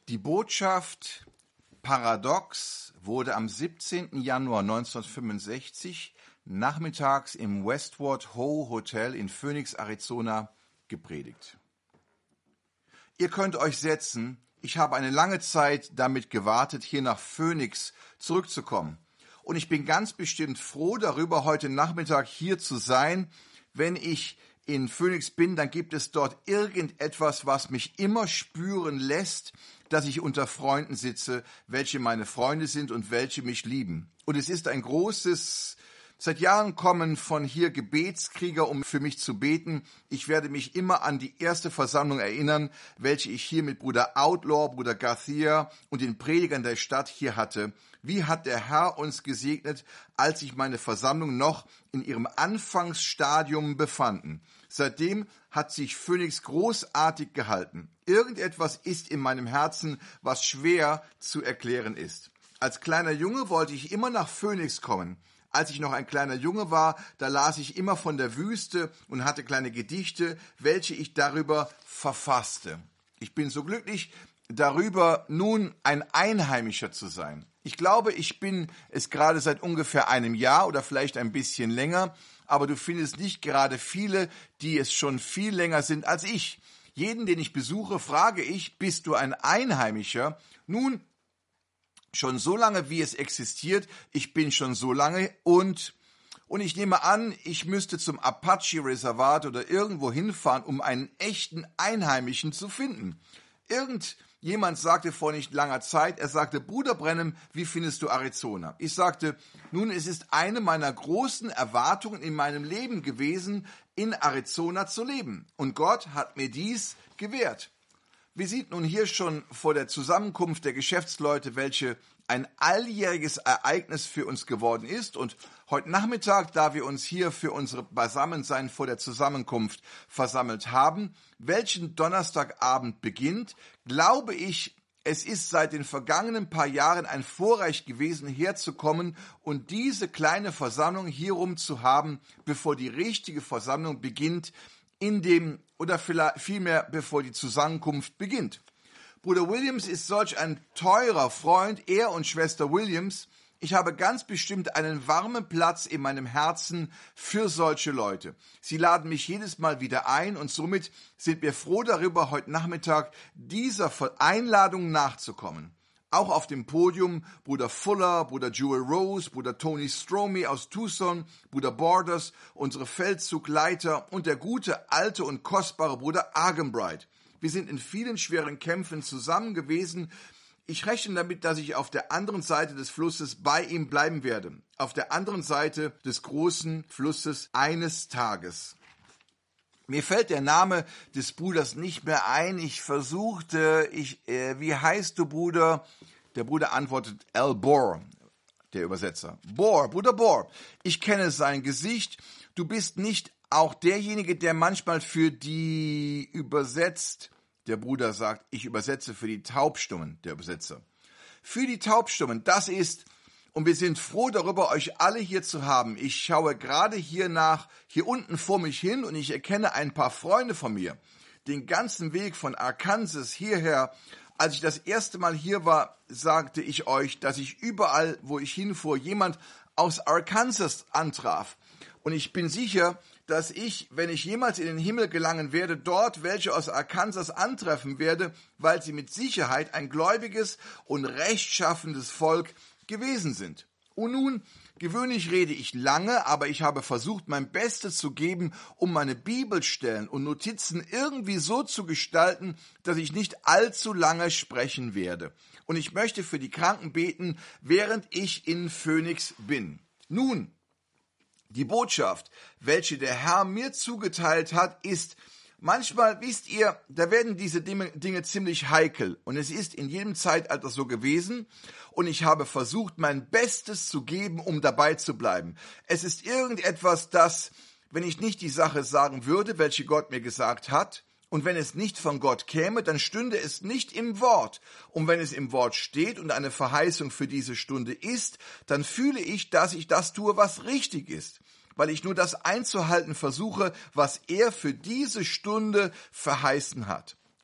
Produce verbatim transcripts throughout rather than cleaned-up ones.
Die Botschaft Paradox wurde am siebzehnten Januar neunzehnhundertfünfundsechzig nachmittags im Westward Ho Hotel in Phoenix, Arizona gepredigt. Ihr könnt euch setzen, ich habe eine lange Zeit damit gewartet, hier nach Phoenix zurückzukommen. Und ich bin ganz bestimmt froh darüber, heute Nachmittag hier zu sein. Wenn ich in Phoenix bin, dann gibt es dort irgendetwas, was mich immer spüren lässt, dass ich unter Freunden sitze, welche meine Freunde sind und welche mich lieben. Und es ist ein großes, seit Jahren kommen von hier Gebetskrieger, um für mich zu beten. Ich werde mich immer an die erste Versammlung erinnern, welche ich hier mit Bruder Outlaw, Bruder Garcia und den Predigern der Stadt hier hatte. Wie hat der Herr uns gesegnet, als sich meine Versammlung noch in ihrem Anfangsstadium befanden. Seitdem hat sich Phoenix großartig gehalten. Irgendetwas ist in meinem Herzen, was schwer zu erklären ist. Als kleiner Junge wollte ich immer nach Phoenix kommen. Als ich noch ein kleiner Junge war, da las ich immer von der Wüste und hatte kleine Gedichte, welche ich darüber verfasste. Ich bin so glücklich darüber, nun ein Einheimischer zu sein. Ich glaube, ich bin es gerade seit ungefähr einem Jahr oder vielleicht ein bisschen länger, aber du findest nicht gerade viele, die es schon viel länger sind als ich. Jeden, den ich besuche, frage ich, bist du ein Einheimischer? Nun, schon so lange, wie es existiert, ich bin schon so lange und, und ich nehme an, ich müsste zum Apache-Reservat oder irgendwo hinfahren, um einen echten Einheimischen zu finden. Irgendjemand sagte vor nicht langer Zeit, er sagte, Bruder Branham, wie findest du Arizona? Ich sagte, nun, es ist eine meiner großen Erwartungen in meinem Leben gewesen, in Arizona zu leben. Und Gott hat mir dies gewährt. Wir sind nun hier schon vor der Zusammenkunft der Geschäftsleute, welche ein alljähriges Ereignis für uns geworden ist. Und heute Nachmittag, da wir uns hier für unsere Beisammensein vor der Zusammenkunft versammelt haben, welchen Donnerstagabend beginnt, glaube ich, es ist seit den vergangenen paar Jahren ein Vorrecht gewesen, herzukommen und diese kleine Versammlung hierum zu haben, bevor die richtige Versammlung beginnt, in dem oder vielmehr bevor die Zusammenkunft beginnt. Bruder Williams ist solch ein teurer Freund, er und Schwester Williams. Ich habe ganz bestimmt einen warmen Platz in meinem Herzen für solche Leute. Sie laden mich jedes Mal wieder ein und somit sind wir froh darüber, heute Nachmittag dieser Einladung nachzukommen. Auch auf dem Podium Bruder Fuller, Bruder Jewel Rose, Bruder Tony Stromey aus Tucson, Bruder Borders, unsere Feldzugleiter und der gute, alte und kostbare Bruder Argenbright. Wir sind in vielen schweren Kämpfen zusammen gewesen. Ich rechne damit, dass ich auf der anderen Seite des Flusses bei ihm bleiben werde. Auf der anderen Seite des großen Flusses eines Tages. Mir fällt der Name des Bruders nicht mehr ein. Ich versuchte, ich, äh, wie heißt du, Bruder? Der Bruder antwortet Al Bohr, der Übersetzer. Bohr, Bruder Bohr. Ich kenne sein Gesicht. Du bist nicht auch derjenige, der manchmal für die übersetzt. Der Bruder sagt, ich übersetze für die Taubstummen, der Übersetzer. Für die Taubstummen, das ist... Und wir sind froh darüber, euch alle hier zu haben. Ich schaue gerade hier nach, hier unten vor mich hin und ich erkenne ein paar Freunde von mir. Den ganzen Weg von Arkansas hierher. Als ich das erste Mal hier war, sagte ich euch, dass ich überall, wo ich hinfuhr, jemand aus Arkansas antraf. Und ich bin sicher, dass ich, wenn ich jemals in den Himmel gelangen werde, dort welche aus Arkansas antreffen werde, weil sie mit Sicherheit ein gläubiges und rechtschaffendes Volk gewesen sind. Und nun, gewöhnlich rede ich lange, aber ich habe versucht, mein Bestes zu geben, um meine Bibelstellen und Notizen irgendwie so zu gestalten, dass ich nicht allzu lange sprechen werde. Und ich möchte für die Kranken beten, während ich in Phoenix bin. Nun, die Botschaft, welche der Herr mir zugeteilt hat, ist: Manchmal, wisst ihr, da werden diese Dinge ziemlich heikel und es ist in jedem Zeitalter so gewesen und ich habe versucht, mein Bestes zu geben, um dabei zu bleiben. Es ist irgendetwas, das, wenn ich nicht die Sache sagen würde, welche Gott mir gesagt hat, und wenn es nicht von Gott käme, dann stünde es nicht im Wort. Und wenn es im Wort steht und eine Verheißung für diese Stunde ist, dann fühle ich, dass ich das tue, was richtig ist. Weil ich nur das einzuhalten versuche, was er für diese Stunde verheißen hat.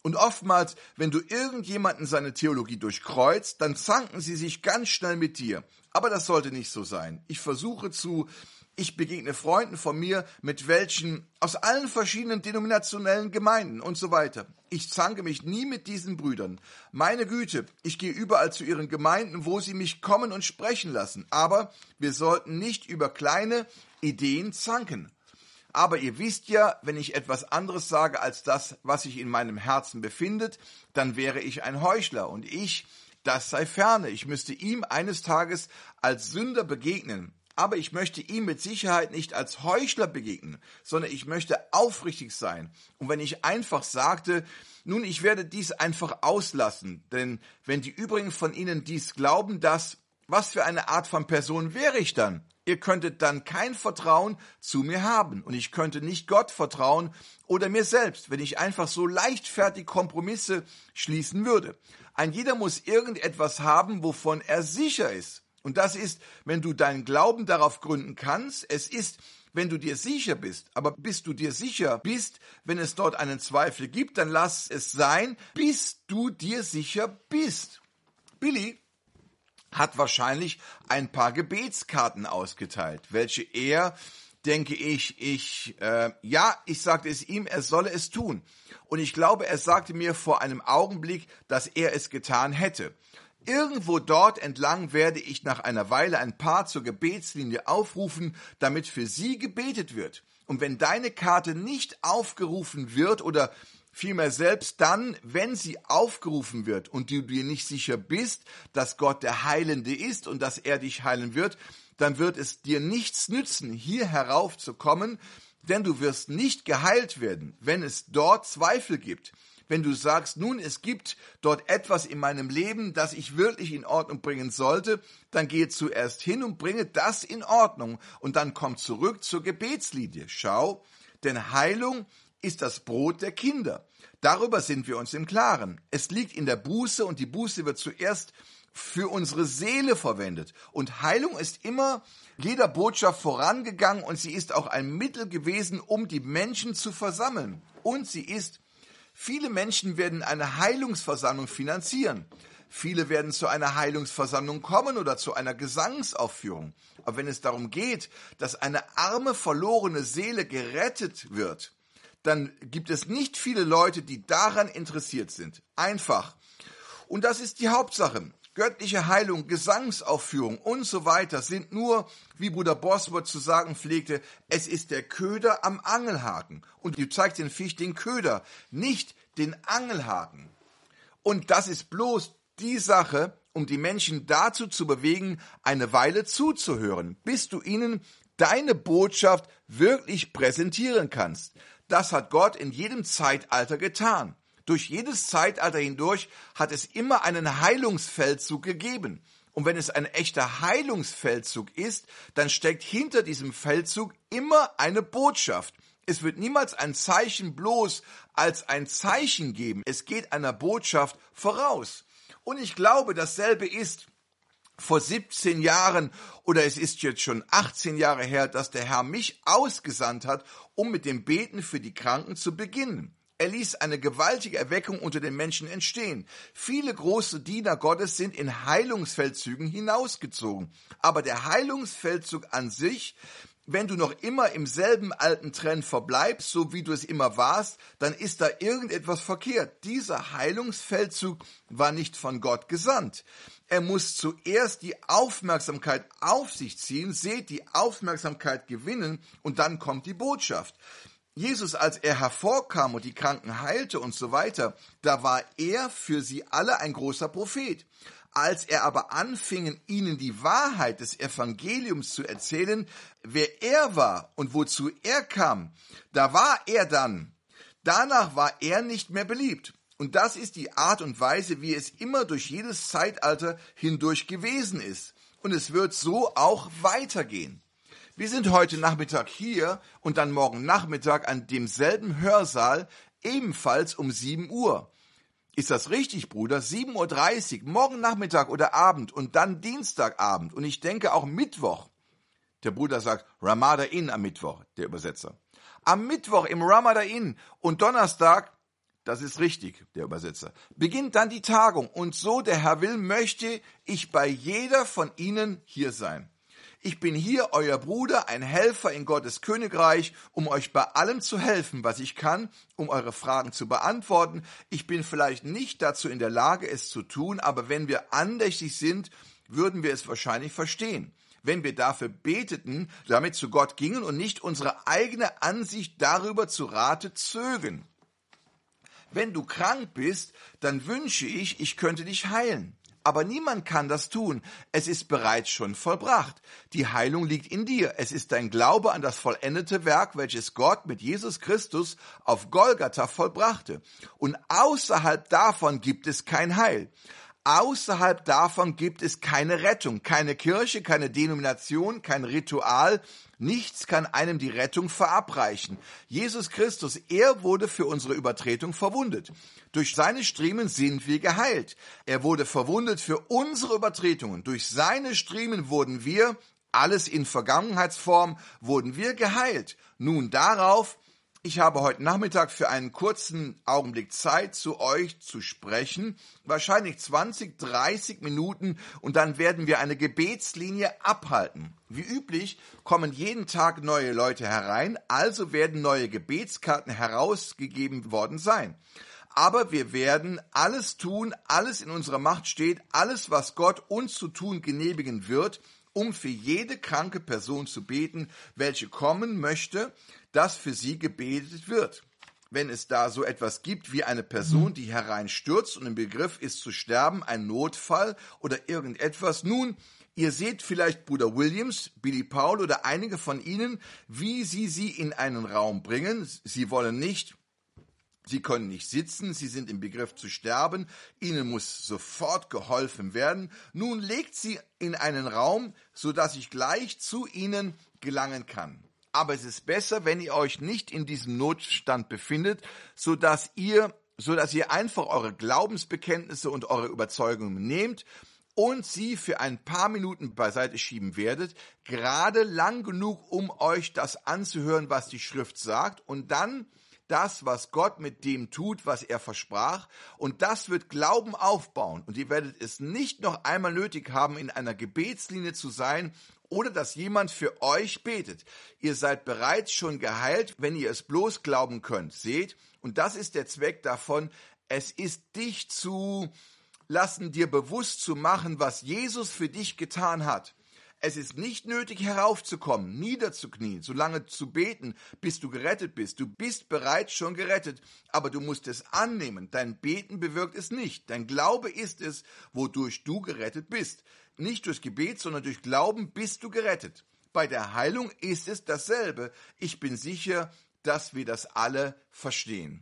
Und oftmals, wenn du irgendjemanden seine Theologie durchkreuzt, dann zanken sie sich ganz schnell mit dir. Aber das sollte nicht so sein. Ich versuche zu, ich begegne Freunden von mir, mit welchen aus allen verschiedenen denominationellen Gemeinden und so weiter. Ich zanke mich nie mit diesen Brüdern. Meine Güte, ich gehe überall zu ihren Gemeinden, wo sie mich kommen und sprechen lassen. Aber wir sollten nicht über kleine Ideen zanken. Aber ihr wisst ja, wenn ich etwas anderes sage als das, was sich in meinem Herzen befindet, dann wäre ich ein Heuchler und ich, das sei ferne. Ich müsste ihm eines Tages als Sünder begegnen. Aber ich möchte ihm mit Sicherheit nicht als Heuchler begegnen, sondern ich möchte aufrichtig sein. Und wenn ich einfach sagte, nun, ich werde dies einfach auslassen, denn wenn die übrigen von Ihnen dies glauben, dass, was für eine Art von Person wäre ich dann? Ihr könntet dann kein Vertrauen zu mir haben und ich könnte nicht Gott vertrauen oder mir selbst, wenn ich einfach so leichtfertig Kompromisse schließen würde. Ein jeder muss irgendetwas haben, wovon er sicher ist. Und das ist, wenn du deinen Glauben darauf gründen kannst, es ist, wenn du dir sicher bist. Aber bis du dir sicher bist, wenn es dort einen Zweifel gibt, dann lass es sein, bis du dir sicher bist. Billy hat wahrscheinlich ein paar Gebetskarten ausgeteilt, welche er, denke ich, ich, äh, ja, ich sagte es ihm, er solle es tun. Und ich glaube, er sagte mir vor einem Augenblick, dass er es getan hätte. Irgendwo dort entlang werde ich nach einer Weile ein paar zur Gebetslinie aufrufen, damit für sie gebetet wird. Und wenn deine Karte nicht aufgerufen wird oder vielmehr selbst dann, wenn sie aufgerufen wird und du dir nicht sicher bist, dass Gott der Heilende ist und dass er dich heilen wird, dann wird es dir nichts nützen, hier heraufzukommen, denn du wirst nicht geheilt werden, wenn es dort Zweifel gibt. Wenn du sagst, nun, es gibt dort etwas in meinem Leben, das ich wirklich in Ordnung bringen sollte, dann gehe zuerst hin und bringe das in Ordnung und dann komm zurück zur Gebetslinie. Schau, denn Heilung ist das Brot der Kinder. Darüber sind wir uns im Klaren. Es liegt in der Buße und die Buße wird zuerst für unsere Seele verwendet. Und Heilung ist immer jeder Botschaft vorangegangen und sie ist auch ein Mittel gewesen, um die Menschen zu versammeln. Und sie ist, viele Menschen werden eine Heilungsversammlung finanzieren. Viele werden zu einer Heilungsversammlung kommen oder zu einer Gesangsaufführung. Aber wenn es darum geht, dass eine arme, verlorene Seele gerettet wird, dann gibt es nicht viele Leute, die daran interessiert sind. Einfach. Und das ist die Hauptsache. Göttliche Heilung, Gesangsaufführung und so weiter sind nur, wie Bruder Bosworth zu sagen pflegte, es ist der Köder am Angelhaken. Und du zeigst den Fisch den Köder, nicht den Angelhaken. Und das ist bloß die Sache, um die Menschen dazu zu bewegen, eine Weile zuzuhören, bis du ihnen deine Botschaft wirklich präsentieren kannst. Das hat Gott in jedem Zeitalter getan. Durch jedes Zeitalter hindurch hat es immer einen Heilungsfeldzug gegeben. Und wenn es ein echter Heilungsfeldzug ist, dann steckt hinter diesem Feldzug immer eine Botschaft. Es wird niemals ein Zeichen bloß als ein Zeichen geben. Es geht einer Botschaft voraus. Und ich glaube, dasselbe ist vor siebzehn Jahren oder es ist jetzt schon achtzehn Jahre her, dass der Herr mich ausgesandt hat, um mit dem Beten für die Kranken zu beginnen. Er ließ eine gewaltige Erweckung unter den Menschen entstehen. Viele große Diener Gottes sind in Heilungsfeldzügen hinausgezogen. Aber der Heilungsfeldzug an sich, wenn du noch immer im selben alten Trend verbleibst, so wie du es immer warst, dann ist da irgendetwas verkehrt. Dieser Heilungsfeldzug war nicht von Gott gesandt. Er muss zuerst die Aufmerksamkeit auf sich ziehen, seht, die Aufmerksamkeit gewinnen und dann kommt die Botschaft. Jesus, als er hervorkam und die Kranken heilte und so weiter, da war er für sie alle ein großer Prophet. Als er aber anfing, ihnen die Wahrheit des Evangeliums zu erzählen, wer er war und wozu er kam, da war er dann. Danach war er nicht mehr beliebt. Und das ist die Art und Weise, wie es immer durch jedes Zeitalter hindurch gewesen ist. Und es wird so auch weitergehen. Wir sind heute Nachmittag hier und dann morgen Nachmittag an demselben Hörsaal, ebenfalls um sieben Uhr. Ist das richtig, Bruder? sieben Uhr dreißig, morgen Nachmittag oder Abend und dann Dienstagabend und ich denke auch Mittwoch. Der Bruder sagt Ramada Inn am Mittwoch, der Übersetzer. Am Mittwoch im Ramada Inn und Donnerstag Das ist richtig, der Übersetzer. Beginnt dann die Tagung. Und so der Herr will, möchte ich bei jeder von ihnen hier sein. Ich bin hier, euer Bruder, ein Helfer in Gottes Königreich, um euch bei allem zu helfen, was ich kann, um eure Fragen zu beantworten. Ich bin vielleicht nicht dazu in der Lage, es zu tun, aber wenn wir andächtig sind, würden wir es wahrscheinlich verstehen. Wenn wir dafür beteten, damit zu Gott gingen und nicht unsere eigene Ansicht darüber zu Rate zögen. Wenn du krank bist, dann wünsche ich, ich könnte dich heilen. Aber niemand kann das tun. Es ist bereits schon vollbracht. Die Heilung liegt in dir. Es ist dein Glaube an das vollendete Werk, welches Gott mit Jesus Christus auf Golgatha vollbrachte. Und außerhalb davon gibt es kein Heil. Außerhalb davon gibt es keine Rettung, keine Kirche, keine Denomination, kein Ritual. Nichts kann einem die Rettung verabreichen. Jesus Christus, er wurde für unsere Übertretung verwundet. Durch seine Striemen sind wir geheilt. Er wurde verwundet für unsere Übertretungen. Durch seine Striemen wurden wir, alles in Vergangenheitsform, wurden wir geheilt. Nun darauf, ich habe heute Nachmittag für einen kurzen Augenblick Zeit, zu euch zu sprechen, wahrscheinlich zwanzig, dreißig Minuten, und dann werden wir eine Gebetslinie abhalten. Wie üblich kommen jeden Tag neue Leute herein, also werden neue Gebetskarten herausgegeben worden sein. Aber wir werden alles tun, alles in unserer Macht steht, alles, was Gott uns zu tun genehmigen wird, um für jede kranke Person zu beten, welche kommen möchte, dass für sie gebetet wird. Wenn es da so etwas gibt wie eine Person, die hereinstürzt und im Begriff ist zu sterben, ein Notfall oder irgendetwas, nun, ihr seht vielleicht Bruder Williams, Billy Paul oder einige von ihnen, wie sie sie in einen Raum bringen. Sie wollen nicht, sie können nicht sitzen, sie sind im Begriff zu sterben, ihnen muss sofort geholfen werden. Nun legt sie in einen Raum, sodass ich gleich zu ihnen gelangen kann. Aber es ist besser, wenn ihr euch nicht in diesem Notstand befindet, sodass ihr, sodass ihr einfach eure Glaubensbekenntnisse und eure Überzeugungen nehmt und sie für ein paar Minuten beiseite schieben werdet, gerade lang genug, um euch das anzuhören, was die Schrift sagt, und dann das, was Gott mit dem tut, was er versprach, und das wird Glauben aufbauen. Und ihr werdet es nicht noch einmal nötig haben, in einer Gebetslinie zu sein oder dass jemand für euch betet. Ihr seid bereits schon geheilt, wenn ihr es bloß glauben könnt. Seht, und das ist der Zweck davon, es ist dich zu lassen, dir bewusst zu machen, was Jesus für dich getan hat. Es ist nicht nötig, heraufzukommen, niederzuknien, solange zu beten, bis du gerettet bist. Du bist bereits schon gerettet, aber du musst es annehmen. Dein Beten bewirkt es nicht. Dein Glaube ist es, wodurch du gerettet bist. Nicht durch Gebet, sondern durch Glauben bist du gerettet. Bei der Heilung ist es dasselbe. Ich bin sicher, dass wir das alle verstehen.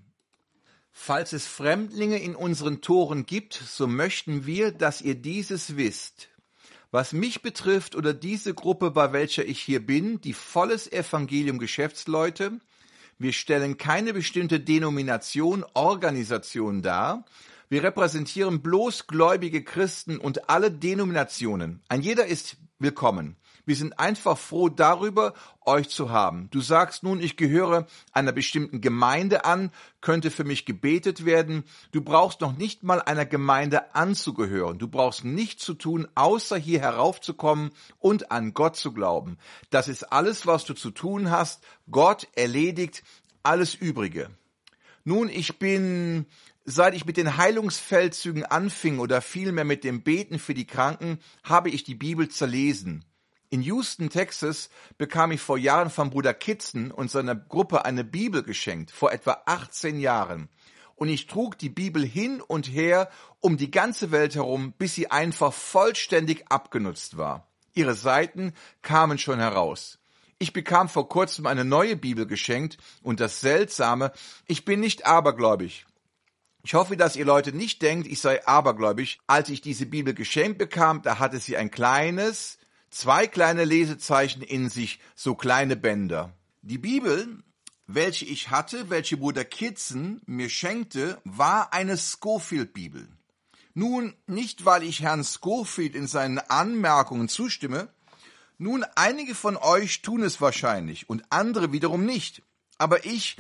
Falls es Fremdlinge in unseren Toren gibt, so möchten wir, dass ihr dieses wisst. Was mich betrifft oder diese Gruppe, bei welcher ich hier bin, die volles Evangelium Geschäftsleute, wir stellen keine bestimmte Denomination, Organisation dar. Wir repräsentieren bloß gläubige Christen und alle Denominationen. Ein jeder ist willkommen. Wir sind einfach froh darüber, euch zu haben. Du sagst nun, ich gehöre einer bestimmten Gemeinde an, könnte für mich gebetet werden. Du brauchst noch nicht mal einer Gemeinde anzugehören. Du brauchst nichts zu tun, außer hier heraufzukommen und an Gott zu glauben. Das ist alles, was du zu tun hast. Gott erledigt alles Übrige. Nun, ich bin, seit ich mit den Heilungsfeldzügen anfing oder vielmehr mit dem Beten für die Kranken, habe ich die Bibel zerlesen. In Houston, Texas, bekam ich vor Jahren von Bruder Kitzen und seiner Gruppe eine Bibel geschenkt, vor etwa achtzehn Jahren. Und ich trug die Bibel hin und her um die ganze Welt herum, bis sie einfach vollständig abgenutzt war. Ihre Seiten kamen schon heraus. Ich bekam vor kurzem eine neue Bibel geschenkt und das Seltsame, ich bin nicht abergläubig. Ich hoffe, dass ihr Leute nicht denkt, ich sei abergläubig. Als ich diese Bibel geschenkt bekam, da hatte sie ein kleines, zwei kleine Lesezeichen in sich, so kleine Bänder. Die Bibel, welche ich hatte, welche Bruder Kitzen mir schenkte, war eine Scofield-Bibel. Nun, nicht weil ich Herrn Scofield in seinen Anmerkungen zustimme, nun, einige von euch tun es wahrscheinlich und andere wiederum nicht. Aber ich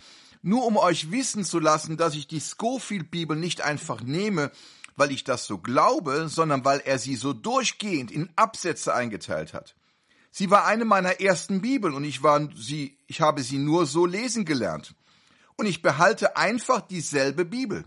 Nur um euch wissen zu lassen, dass ich die Scofield-Bibel nicht einfach nehme, weil ich das so glaube, sondern weil er sie so durchgehend in Absätze eingeteilt hat. Sie war eine meiner ersten Bibeln und ich, war sie, ich habe sie nur so lesen gelernt. Und ich behalte einfach dieselbe Bibel.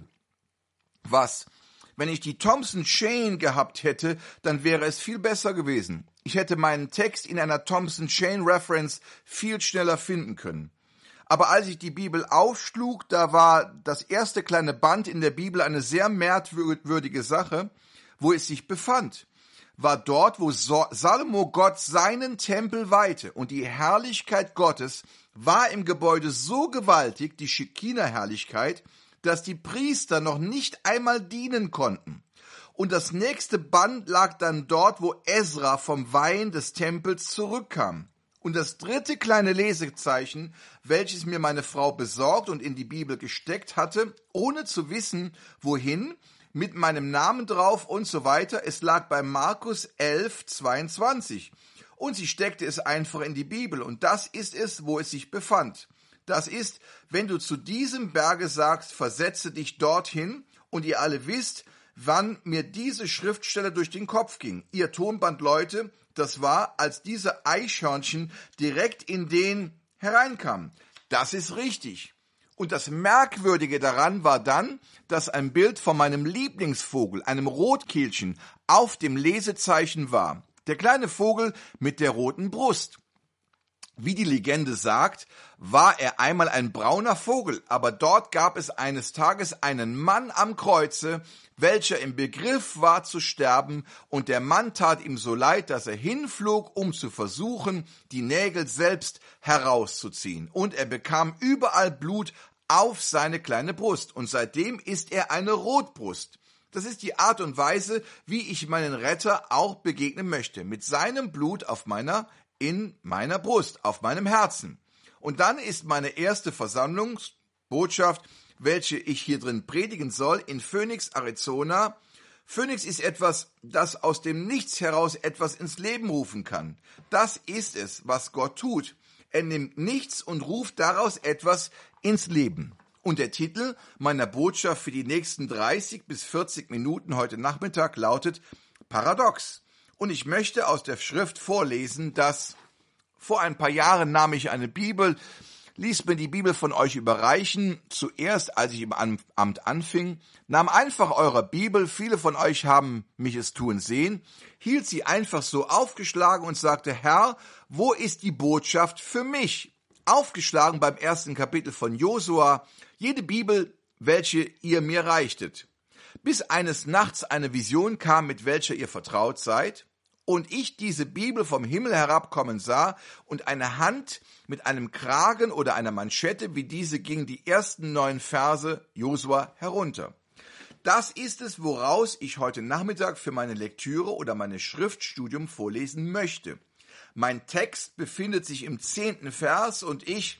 Was? Wenn ich die Thompson Chain gehabt hätte, dann wäre es viel besser gewesen. Ich hätte meinen Text in einer Thompson Chain Reference viel schneller finden können. Aber als ich die Bibel aufschlug, da war das erste kleine Band in der Bibel eine sehr merkwürdige Sache, wo es sich befand. War dort, wo Salomo Gott seinen Tempel weihte. Und die Herrlichkeit Gottes war im Gebäude so gewaltig, die Schekina-Herrlichkeit, dass die Priester noch nicht einmal dienen konnten. Und das nächste Band lag dann dort, wo Esra vom Weihen des Tempels zurückkam. Und das dritte kleine Lesezeichen, welches mir meine Frau besorgt und in die Bibel gesteckt hatte, ohne zu wissen, wohin, mit meinem Namen drauf und so weiter, es lag bei Markus elf, zweiundzwanzig. Und sie steckte es einfach in die Bibel. Und das ist es, wo es sich befand. Das ist, wenn du zu diesem Berge sagst, versetze dich dorthin, und ihr alle wisst, wann mir diese Schriftstelle durch den Kopf ging. Ihr Tonbandleute, das war, als diese Eichhörnchen direkt in den hereinkamen. Das ist richtig. Und das Merkwürdige daran war dann, dass ein Bild von meinem Lieblingsvogel, einem Rotkehlchen, auf dem Lesezeichen war. Der kleine Vogel mit der roten Brust. Wie die Legende sagt, war er einmal ein brauner Vogel, aber dort gab es eines Tages einen Mann am Kreuze, welcher im Begriff war zu sterben, und der Mann tat ihm so leid, dass er hinflog, um zu versuchen, die Nägel selbst herauszuziehen. Und er bekam überall Blut auf seine kleine Brust, und seitdem ist er eine Rotbrust. Das ist die Art und Weise, wie ich meinen Retter auch begegnen möchte, mit seinem Blut auf meiner in meiner Brust, auf meinem Herzen. Und dann ist meine erste Versammlungsbotschaft, welche ich hier drin predigen soll, in Phoenix, Arizona. Phoenix ist etwas, das aus dem Nichts heraus etwas ins Leben rufen kann. Das ist es, was Gott tut. Er nimmt nichts und ruft daraus etwas ins Leben. Und der Titel meiner Botschaft für die nächsten dreißig bis vierzig Minuten heute Nachmittag lautet Paradox. Und ich möchte aus der Schrift vorlesen, dass vor ein paar Jahren nahm ich eine Bibel, ließ mir die Bibel von euch überreichen, zuerst als ich im Amt anfing, nahm einfach eure Bibel, viele von euch haben mich es tun sehen, hielt sie einfach so aufgeschlagen und sagte, Herr, wo ist die Botschaft für mich? Aufgeschlagen beim ersten Kapitel von Josua, jede Bibel, welche ihr mir reichtet. Bis eines Nachts eine Vision kam, mit welcher ihr vertraut seid, und ich diese Bibel vom Himmel herabkommen sah und eine Hand mit einem Kragen oder einer Manschette, wie diese ging die ersten neun Verse Josua herunter. Das ist es, woraus ich heute Nachmittag für meine Lektüre oder meine Schriftstudium vorlesen möchte. Mein Text befindet sich im zehnten Vers und ich,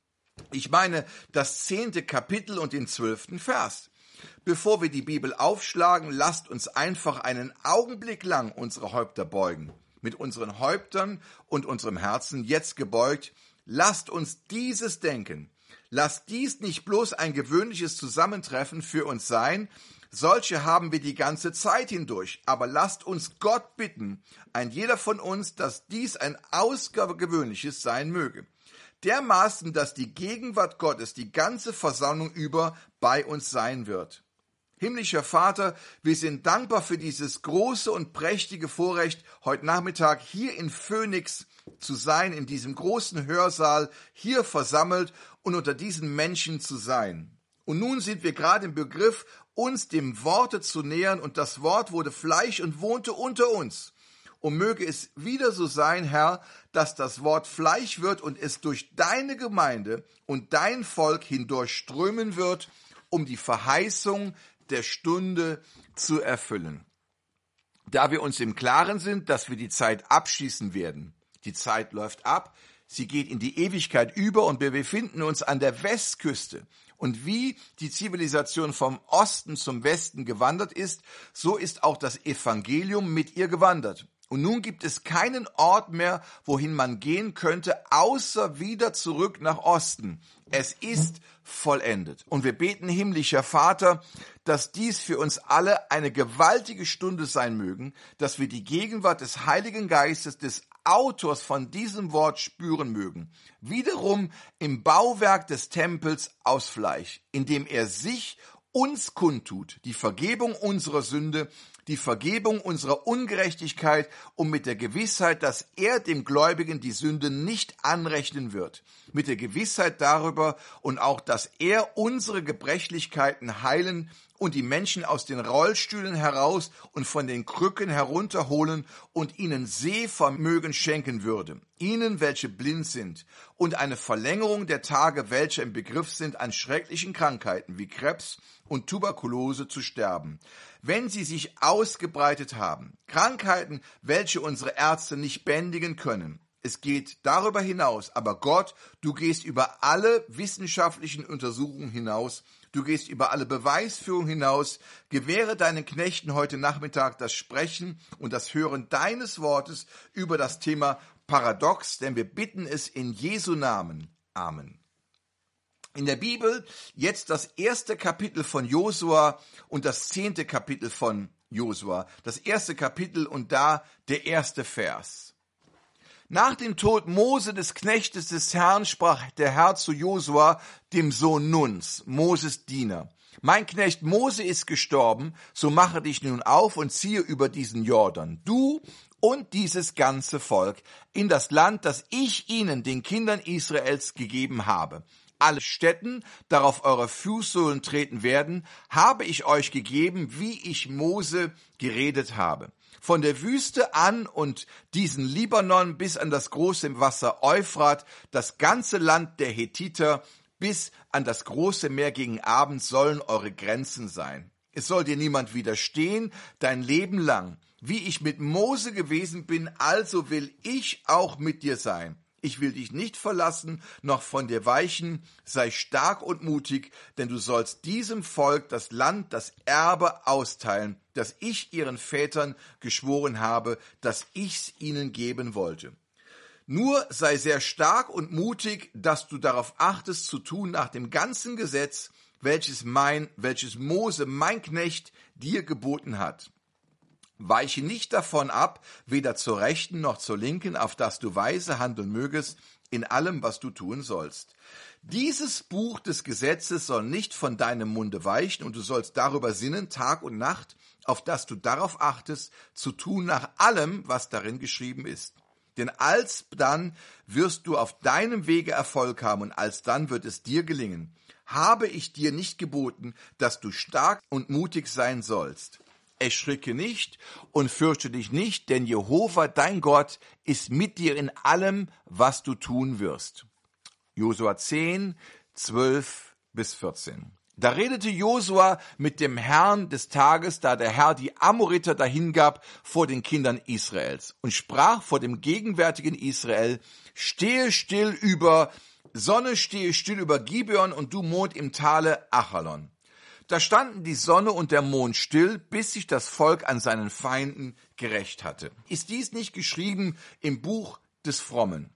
ich meine das zehnte Kapitel und den zwölften Vers. Bevor wir die Bibel aufschlagen, lasst uns einfach einen Augenblick lang unsere Häupter beugen. Mit unseren Häuptern und unserem Herzen jetzt gebeugt, lasst uns dieses denken. Lasst dies nicht bloß ein gewöhnliches Zusammentreffen für uns sein, solche haben wir die ganze Zeit hindurch, aber lasst uns Gott bitten, ein jeder von uns, dass dies ein außergewöhnliches sein möge. Dermaßen, dass die Gegenwart Gottes die ganze Versammlung über bei uns sein wird. Himmlischer Vater, wir sind dankbar für dieses große und prächtige Vorrecht, heute Nachmittag hier in Phoenix zu sein, in diesem großen Hörsaal, hier versammelt und unter diesen Menschen zu sein. Und nun sind wir gerade im Begriff, uns dem Worte zu nähern, und das Wort wurde Fleisch und wohnte unter uns. Und möge es wieder so sein, Herr, dass das Wort Fleisch wird und es durch deine Gemeinde und dein Volk hindurchströmen wird, um die Verheißung der Stunde zu erfüllen. Da wir uns im Klaren sind, dass wir die Zeit abschließen werden. Die Zeit läuft ab, sie geht in die Ewigkeit über und wir befinden uns an der Westküste. Und wie die Zivilisation vom Osten zum Westen gewandert ist, so ist auch das Evangelium mit ihr gewandert. Und nun gibt es keinen Ort mehr, wohin man gehen könnte, außer wieder zurück nach Osten. Es ist vollendet. Und wir beten, himmlischer Vater, dass dies für uns alle eine gewaltige Stunde sein mögen, dass wir die Gegenwart des Heiligen Geistes, des Autors von diesem Wort spüren mögen. Wiederum im Bauwerk des Tempels aus Fleisch, indem er sich uns kundtut, die Vergebung unserer Sünde, die Vergebung unserer Ungerechtigkeit und mit der Gewissheit, dass er dem Gläubigen die Sünde nicht anrechnen wird. Mit der Gewissheit darüber und auch, dass er unsere Gebrechlichkeiten heilen und die Menschen aus den Rollstühlen heraus und von den Krücken herunterholen und ihnen Sehvermögen schenken würde. Ihnen, welche blind sind, und eine Verlängerung der Tage, welche im Begriff sind, an schrecklichen Krankheiten wie Krebs und Tuberkulose zu sterben, wenn sie sich ausgebreitet haben. Krankheiten, welche unsere Ärzte nicht bändigen können. Es geht darüber hinaus, aber Gott, du gehst über alle wissenschaftlichen Untersuchungen hinaus, du gehst über alle Beweisführung hinaus, gewähre deinen Knechten heute Nachmittag das Sprechen und das Hören deines Wortes über das Thema Paradox, denn wir bitten es in Jesu Namen. Amen. In der Bibel jetzt das erste Kapitel von Josua und das zehnte Kapitel von Josua. Das erste Kapitel und da der erste Vers. Nach dem Tod Mose des Knechtes des Herrn sprach der Herr zu Josua, dem Sohn Nuns, Moses Diener. Mein Knecht Mose ist gestorben, so mache dich nun auf und ziehe über diesen Jordan, du und dieses ganze Volk, in das Land, das ich ihnen, den Kindern Israels, gegeben habe. Alle Städten, darauf eure Fußsohlen treten werden, habe ich euch gegeben, wie ich Mose geredet habe. Von der Wüste an und diesen Libanon bis an das große Wasser Euphrat, das ganze Land der Hethiter, bis an das große Meer gegen Abend sollen eure Grenzen sein. Es soll dir niemand widerstehen, dein Leben lang. Wie ich mit Mose gewesen bin, also will ich auch mit dir sein. Ich will dich nicht verlassen, noch von dir weichen. Sei stark und mutig, denn du sollst diesem Volk das Land, das Erbe austeilen, das ich ihren Vätern geschworen habe, dass ich's ihnen geben wollte. Nur sei sehr stark und mutig, dass du darauf achtest, zu tun nach dem ganzen Gesetz, welches mein, welches Mose, mein Knecht, dir geboten hat. Weiche nicht davon ab, weder zur Rechten noch zur Linken, auf dass du weise handeln mögest in allem, was du tun sollst. Dieses Buch des Gesetzes soll nicht von deinem Munde weichen, und du sollst darüber sinnen, Tag und Nacht, auf dass du darauf achtest, zu tun nach allem, was darin geschrieben ist. Denn alsdann wirst du auf deinem Wege Erfolg haben, und alsdann wird es dir gelingen. Habe ich dir nicht geboten, dass du stark und mutig sein sollst? Erschricke nicht und fürchte dich nicht, denn Jehova, dein Gott, ist mit dir in allem, was du tun wirst. Josua zehn, zwölf bis vierzehn. Da redete Josua mit dem Herrn des Tages, da der Herr die Amoriter dahingab vor den Kindern Israels, und sprach vor dem gegenwärtigen Israel: Stehe still über Sonne, stehe still über Gibeon, und du Mond im Tale Achalon. Da standen die Sonne und der Mond still, bis sich das Volk an seinen Feinden gerächt hatte. Ist dies nicht geschrieben im Buch des Frommen?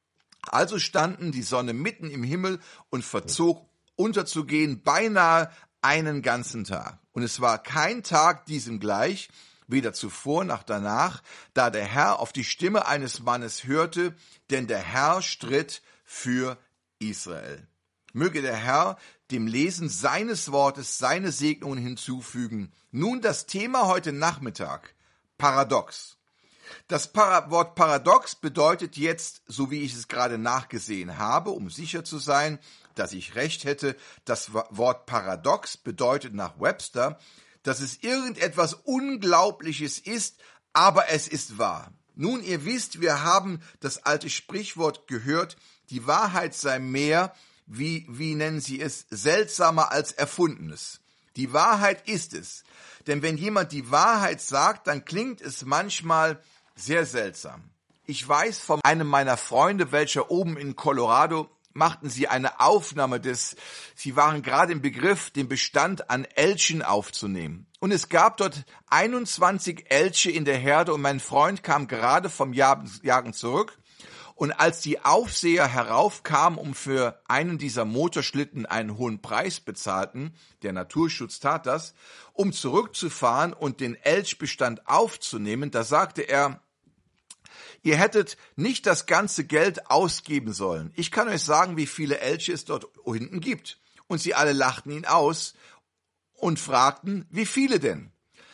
Also standen die Sonne mitten im Himmel und verzog unterzugehen beinahe einen ganzen Tag. Und es war kein Tag diesem gleich, weder zuvor noch danach, da der Herr auf die Stimme eines Mannes hörte, denn der Herr stritt für Israel. Möge der Herr dem Lesen seines Wortes seine Segnungen hinzufügen. Nun das Thema heute Nachmittag: Paradox. Das Para- Wort Paradox bedeutet jetzt, so wie ich es gerade nachgesehen habe, um sicher zu sein, dass ich recht hätte, das Wort Paradox bedeutet nach Webster, dass es irgendetwas Unglaubliches ist, aber es ist wahr. Nun, ihr wisst, wir haben das alte Sprichwort gehört, die Wahrheit sei mehr, wie, wie nennen Sie es, seltsamer als Erfundenes. Die Wahrheit ist es. Denn wenn jemand die Wahrheit sagt, dann klingt es manchmal sehr seltsam. Ich weiß von einem meiner Freunde, welcher oben in Colorado machten sie eine Aufnahme des, sie waren gerade im Begriff, den Bestand an Elchen aufzunehmen. Und es gab dort einundzwanzig Elche in der Herde und mein Freund kam gerade vom Jagen zurück. Und als die Aufseher heraufkamen, um für einen dieser Motorschlitten einen hohen Preis bezahlten, der Naturschutz tat das, um zurückzufahren und den Elchbestand aufzunehmen, da sagte er, ihr hättet nicht das ganze Geld ausgeben sollen. Ich kann euch sagen, wie viele Elche es dort hinten gibt. Und sie alle lachten ihn aus und fragten, wie viele denn?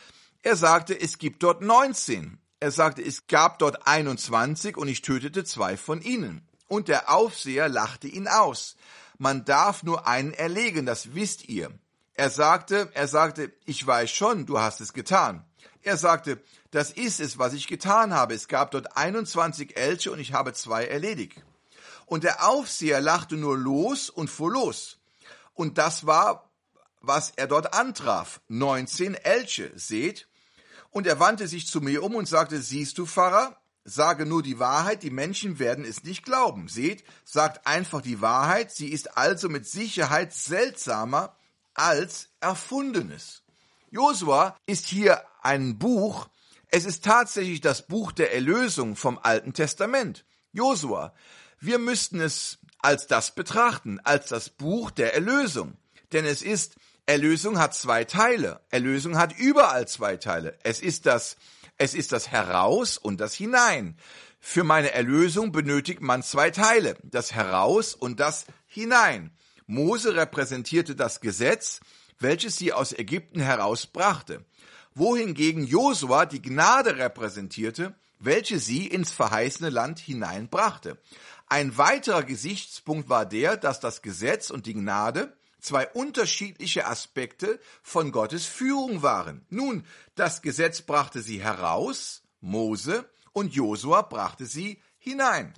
Er sagte, es gibt dort neunzehn. Er sagte, es gab dort einundzwanzig und ich tötete zwei von ihnen. Und der Aufseher lachte ihn aus. Man darf nur einen erlegen, das wisst ihr. Er sagte, er sagte, ich weiß schon, du hast es getan. Er sagte, das ist es, was ich getan habe. Es gab dort einundzwanzig Elche und ich habe zwei erledigt. Und der Aufseher lachte nur los und fuhr los. Und das war, was er dort antraf. neunzehn Elche, seht. Und er wandte sich zu mir um und sagte, siehst du, Pfarrer, sage nur die Wahrheit, die Menschen werden es nicht glauben. Seht, sagt einfach die Wahrheit, sie ist also mit Sicherheit seltsamer als Erfundenes. Josua ist hier ein Buch, es ist tatsächlich das Buch der Erlösung vom Alten Testament. Josua, wir müssten es als das betrachten, als das Buch der Erlösung. Denn es ist, Erlösung hat zwei Teile. Erlösung hat überall zwei Teile. Es ist das, es ist das Heraus und das Hinein. Für meine Erlösung benötigt man zwei Teile, das Heraus und das Hinein. Mose repräsentierte das Gesetz, welches sie aus Ägypten herausbrachte, wohingegen Josua die Gnade repräsentierte, welche sie ins verheißene Land hineinbrachte. Ein weiterer Gesichtspunkt war der, dass das Gesetz und die Gnade zwei unterschiedliche Aspekte von Gottes Führung waren. Nun, das Gesetz brachte sie heraus, Mose, und Josua brachte sie hinein.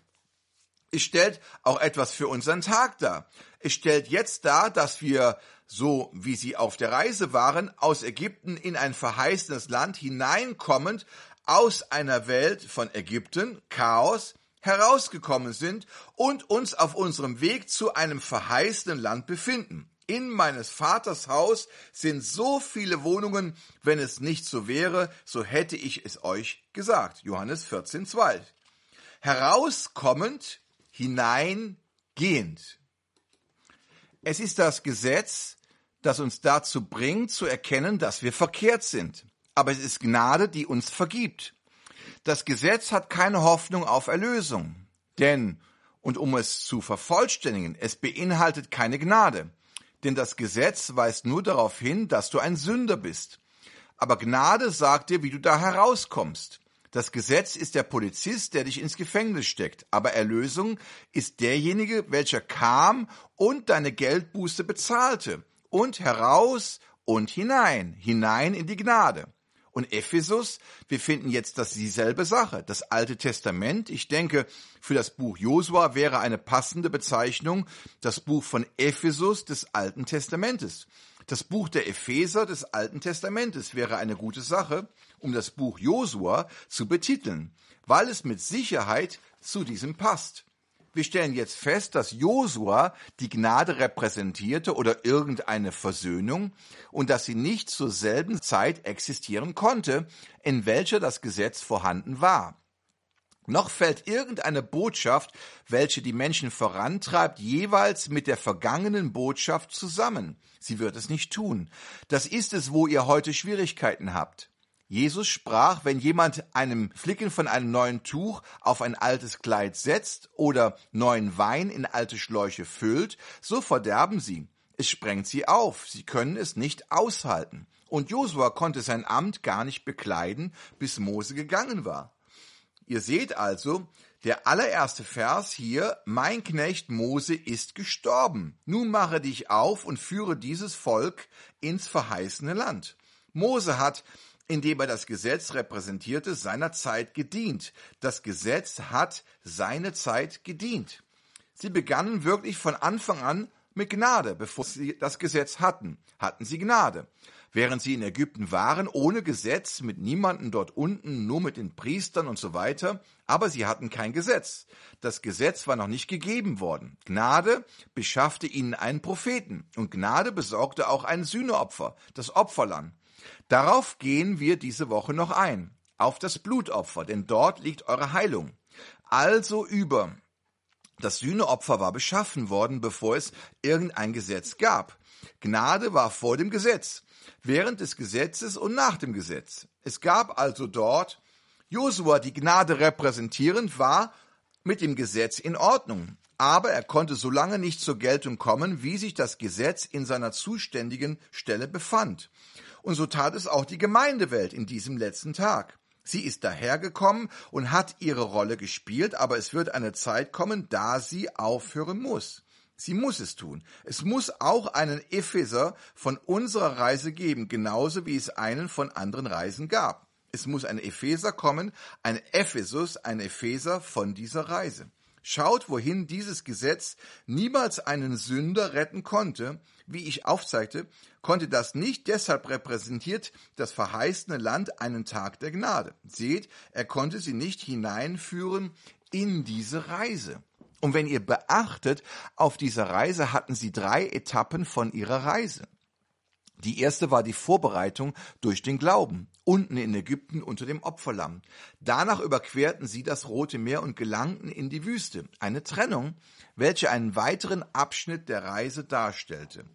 Es stellt auch etwas für unseren Tag dar. Es stellt jetzt dar, dass wir, so wie sie auf der Reise waren, aus Ägypten in ein verheißenes Land hineinkommend, aus einer Welt von Ägypten, Chaos, herausgekommen sind und uns auf unserem Weg zu einem verheißenen Land befinden. In meines Vaters Haus sind so viele Wohnungen, wenn es nicht so wäre, so hätte ich es euch gesagt. Johannes vierzehn, zwei. Herauskommend, hineingehend. Es ist das Gesetz, das uns dazu bringt, zu erkennen, dass wir verkehrt sind. Aber es ist Gnade, die uns vergibt. Das Gesetz hat keine Hoffnung auf Erlösung. Denn, und um es zu vervollständigen, es beinhaltet keine Gnade. Denn das Gesetz weist nur darauf hin, dass du ein Sünder bist. Aber Gnade sagt dir, wie du da herauskommst. Das Gesetz ist der Polizist, der dich ins Gefängnis steckt. Aber Erlösung ist derjenige, welcher kam und deine Geldbuße bezahlte. Und heraus und hinein, hinein in die Gnade. Und Ephesus, wir finden jetzt das dieselbe Sache. Das Alte Testament, ich denke, für das Buch Josua wäre eine passende Bezeichnung das Buch von Ephesus des Alten Testamentes. Das Buch der Epheser des Alten Testamentes wäre eine gute Sache, um das Buch Josua zu betiteln, weil es mit Sicherheit zu diesem passt. Wir stellen jetzt fest, dass Josua die Gnade repräsentierte oder irgendeine Versöhnung und dass sie nicht zur selben Zeit existieren konnte, in welcher das Gesetz vorhanden war. Noch fällt irgendeine Botschaft, welche die Menschen vorantreibt, jeweils mit der vergangenen Botschaft zusammen. Sie wird es nicht tun. Das ist es, wo ihr heute Schwierigkeiten habt. Jesus sprach, wenn jemand einem Flicken von einem neuen Tuch auf ein altes Kleid setzt oder neuen Wein in alte Schläuche füllt, so verderben sie. Es sprengt sie auf. Sie können es nicht aushalten. Und Josua konnte sein Amt gar nicht bekleiden, bis Mose gegangen war. Ihr seht also, der allererste Vers hier, mein Knecht Mose ist gestorben. Nun mache dich auf und führe dieses Volk ins verheißene Land. Mose hat, indem er das Gesetz repräsentierte, seiner Zeit gedient. Das Gesetz hat seine Zeit gedient. Sie begannen wirklich von Anfang an mit Gnade. Bevor sie das Gesetz hatten, hatten sie Gnade. Während sie in Ägypten waren, ohne Gesetz, mit niemandem dort unten, nur mit den Priestern und so weiter, aber sie hatten kein Gesetz. Das Gesetz war noch nicht gegeben worden. Gnade beschaffte ihnen einen Propheten und Gnade besorgte auch ein Sühneopfer, das Opferlamm. Darauf gehen wir diese Woche noch ein, auf das Blutopfer, denn dort liegt eure Heilung. Also über. Das Sühneopfer war beschaffen worden, bevor es irgendein Gesetz gab. Gnade war vor dem Gesetz, während des Gesetzes und nach dem Gesetz. Es gab also dort Josua, die Gnade repräsentierend, war mit dem Gesetz in Ordnung. Aber er konnte so lange nicht zur Geltung kommen, wie sich das Gesetz in seiner zuständigen Stelle befand. Und so tat es auch die Gemeindewelt in diesem letzten Tag. Sie ist dahergekommen und hat ihre Rolle gespielt, aber es wird eine Zeit kommen, da sie aufhören muss. Sie muss es tun. Es muss auch einen Epheser von unserer Reise geben, genauso wie es einen von anderen Reisen gab. Es muss ein Epheser kommen, ein Ephesus, ein Epheser von dieser Reise. Schaut, wohin dieses Gesetz niemals einen Sünder retten konnte. Wie ich aufzeigte, konnte das nicht, deshalb repräsentiert das verheißene Land einen Tag der Gnade. Seht, er konnte sie nicht hineinführen in diese Reise. Und wenn ihr beachtet, auf dieser Reise hatten sie drei Etappen von ihrer Reise. Die erste war die Vorbereitung durch den Glauben, unten in Ägypten unter dem Opferlamm. Danach überquerten sie das Rote Meer und gelangten in die Wüste, eine Trennung, welche einen weiteren Abschnitt der Reise darstellte.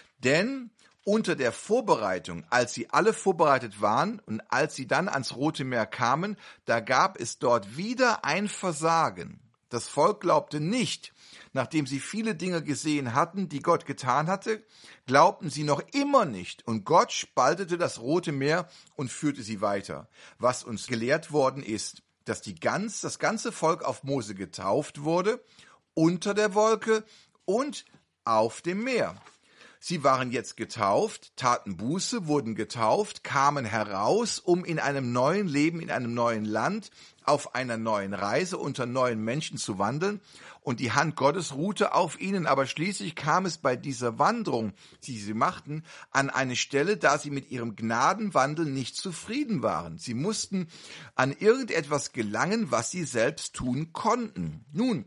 Denn unter der Vorbereitung, als sie alle vorbereitet waren und als sie dann ans Rote Meer kamen, da gab es dort wieder ein Versagen. Das Volk glaubte nicht, nachdem sie viele Dinge gesehen hatten, die Gott getan hatte, glaubten sie noch immer nicht, und Gott spaltete das Rote Meer und führte sie weiter. Was uns gelehrt worden ist, dass die ganz, das ganze Volk auf Mose getauft wurde, unter der Wolke und auf dem Meer. Sie waren jetzt getauft, taten Buße, wurden getauft, kamen heraus, um in einem neuen Leben, in einem neuen Land, auf einer neuen Reise unter neuen Menschen zu wandeln. Und die Hand Gottes ruhte auf ihnen, aber schließlich kam es bei dieser Wanderung, die sie machten, an eine Stelle, da sie mit ihrem Gnadenwandel nicht zufrieden waren. Sie mussten an irgendetwas gelangen, was sie selbst tun konnten. Nun,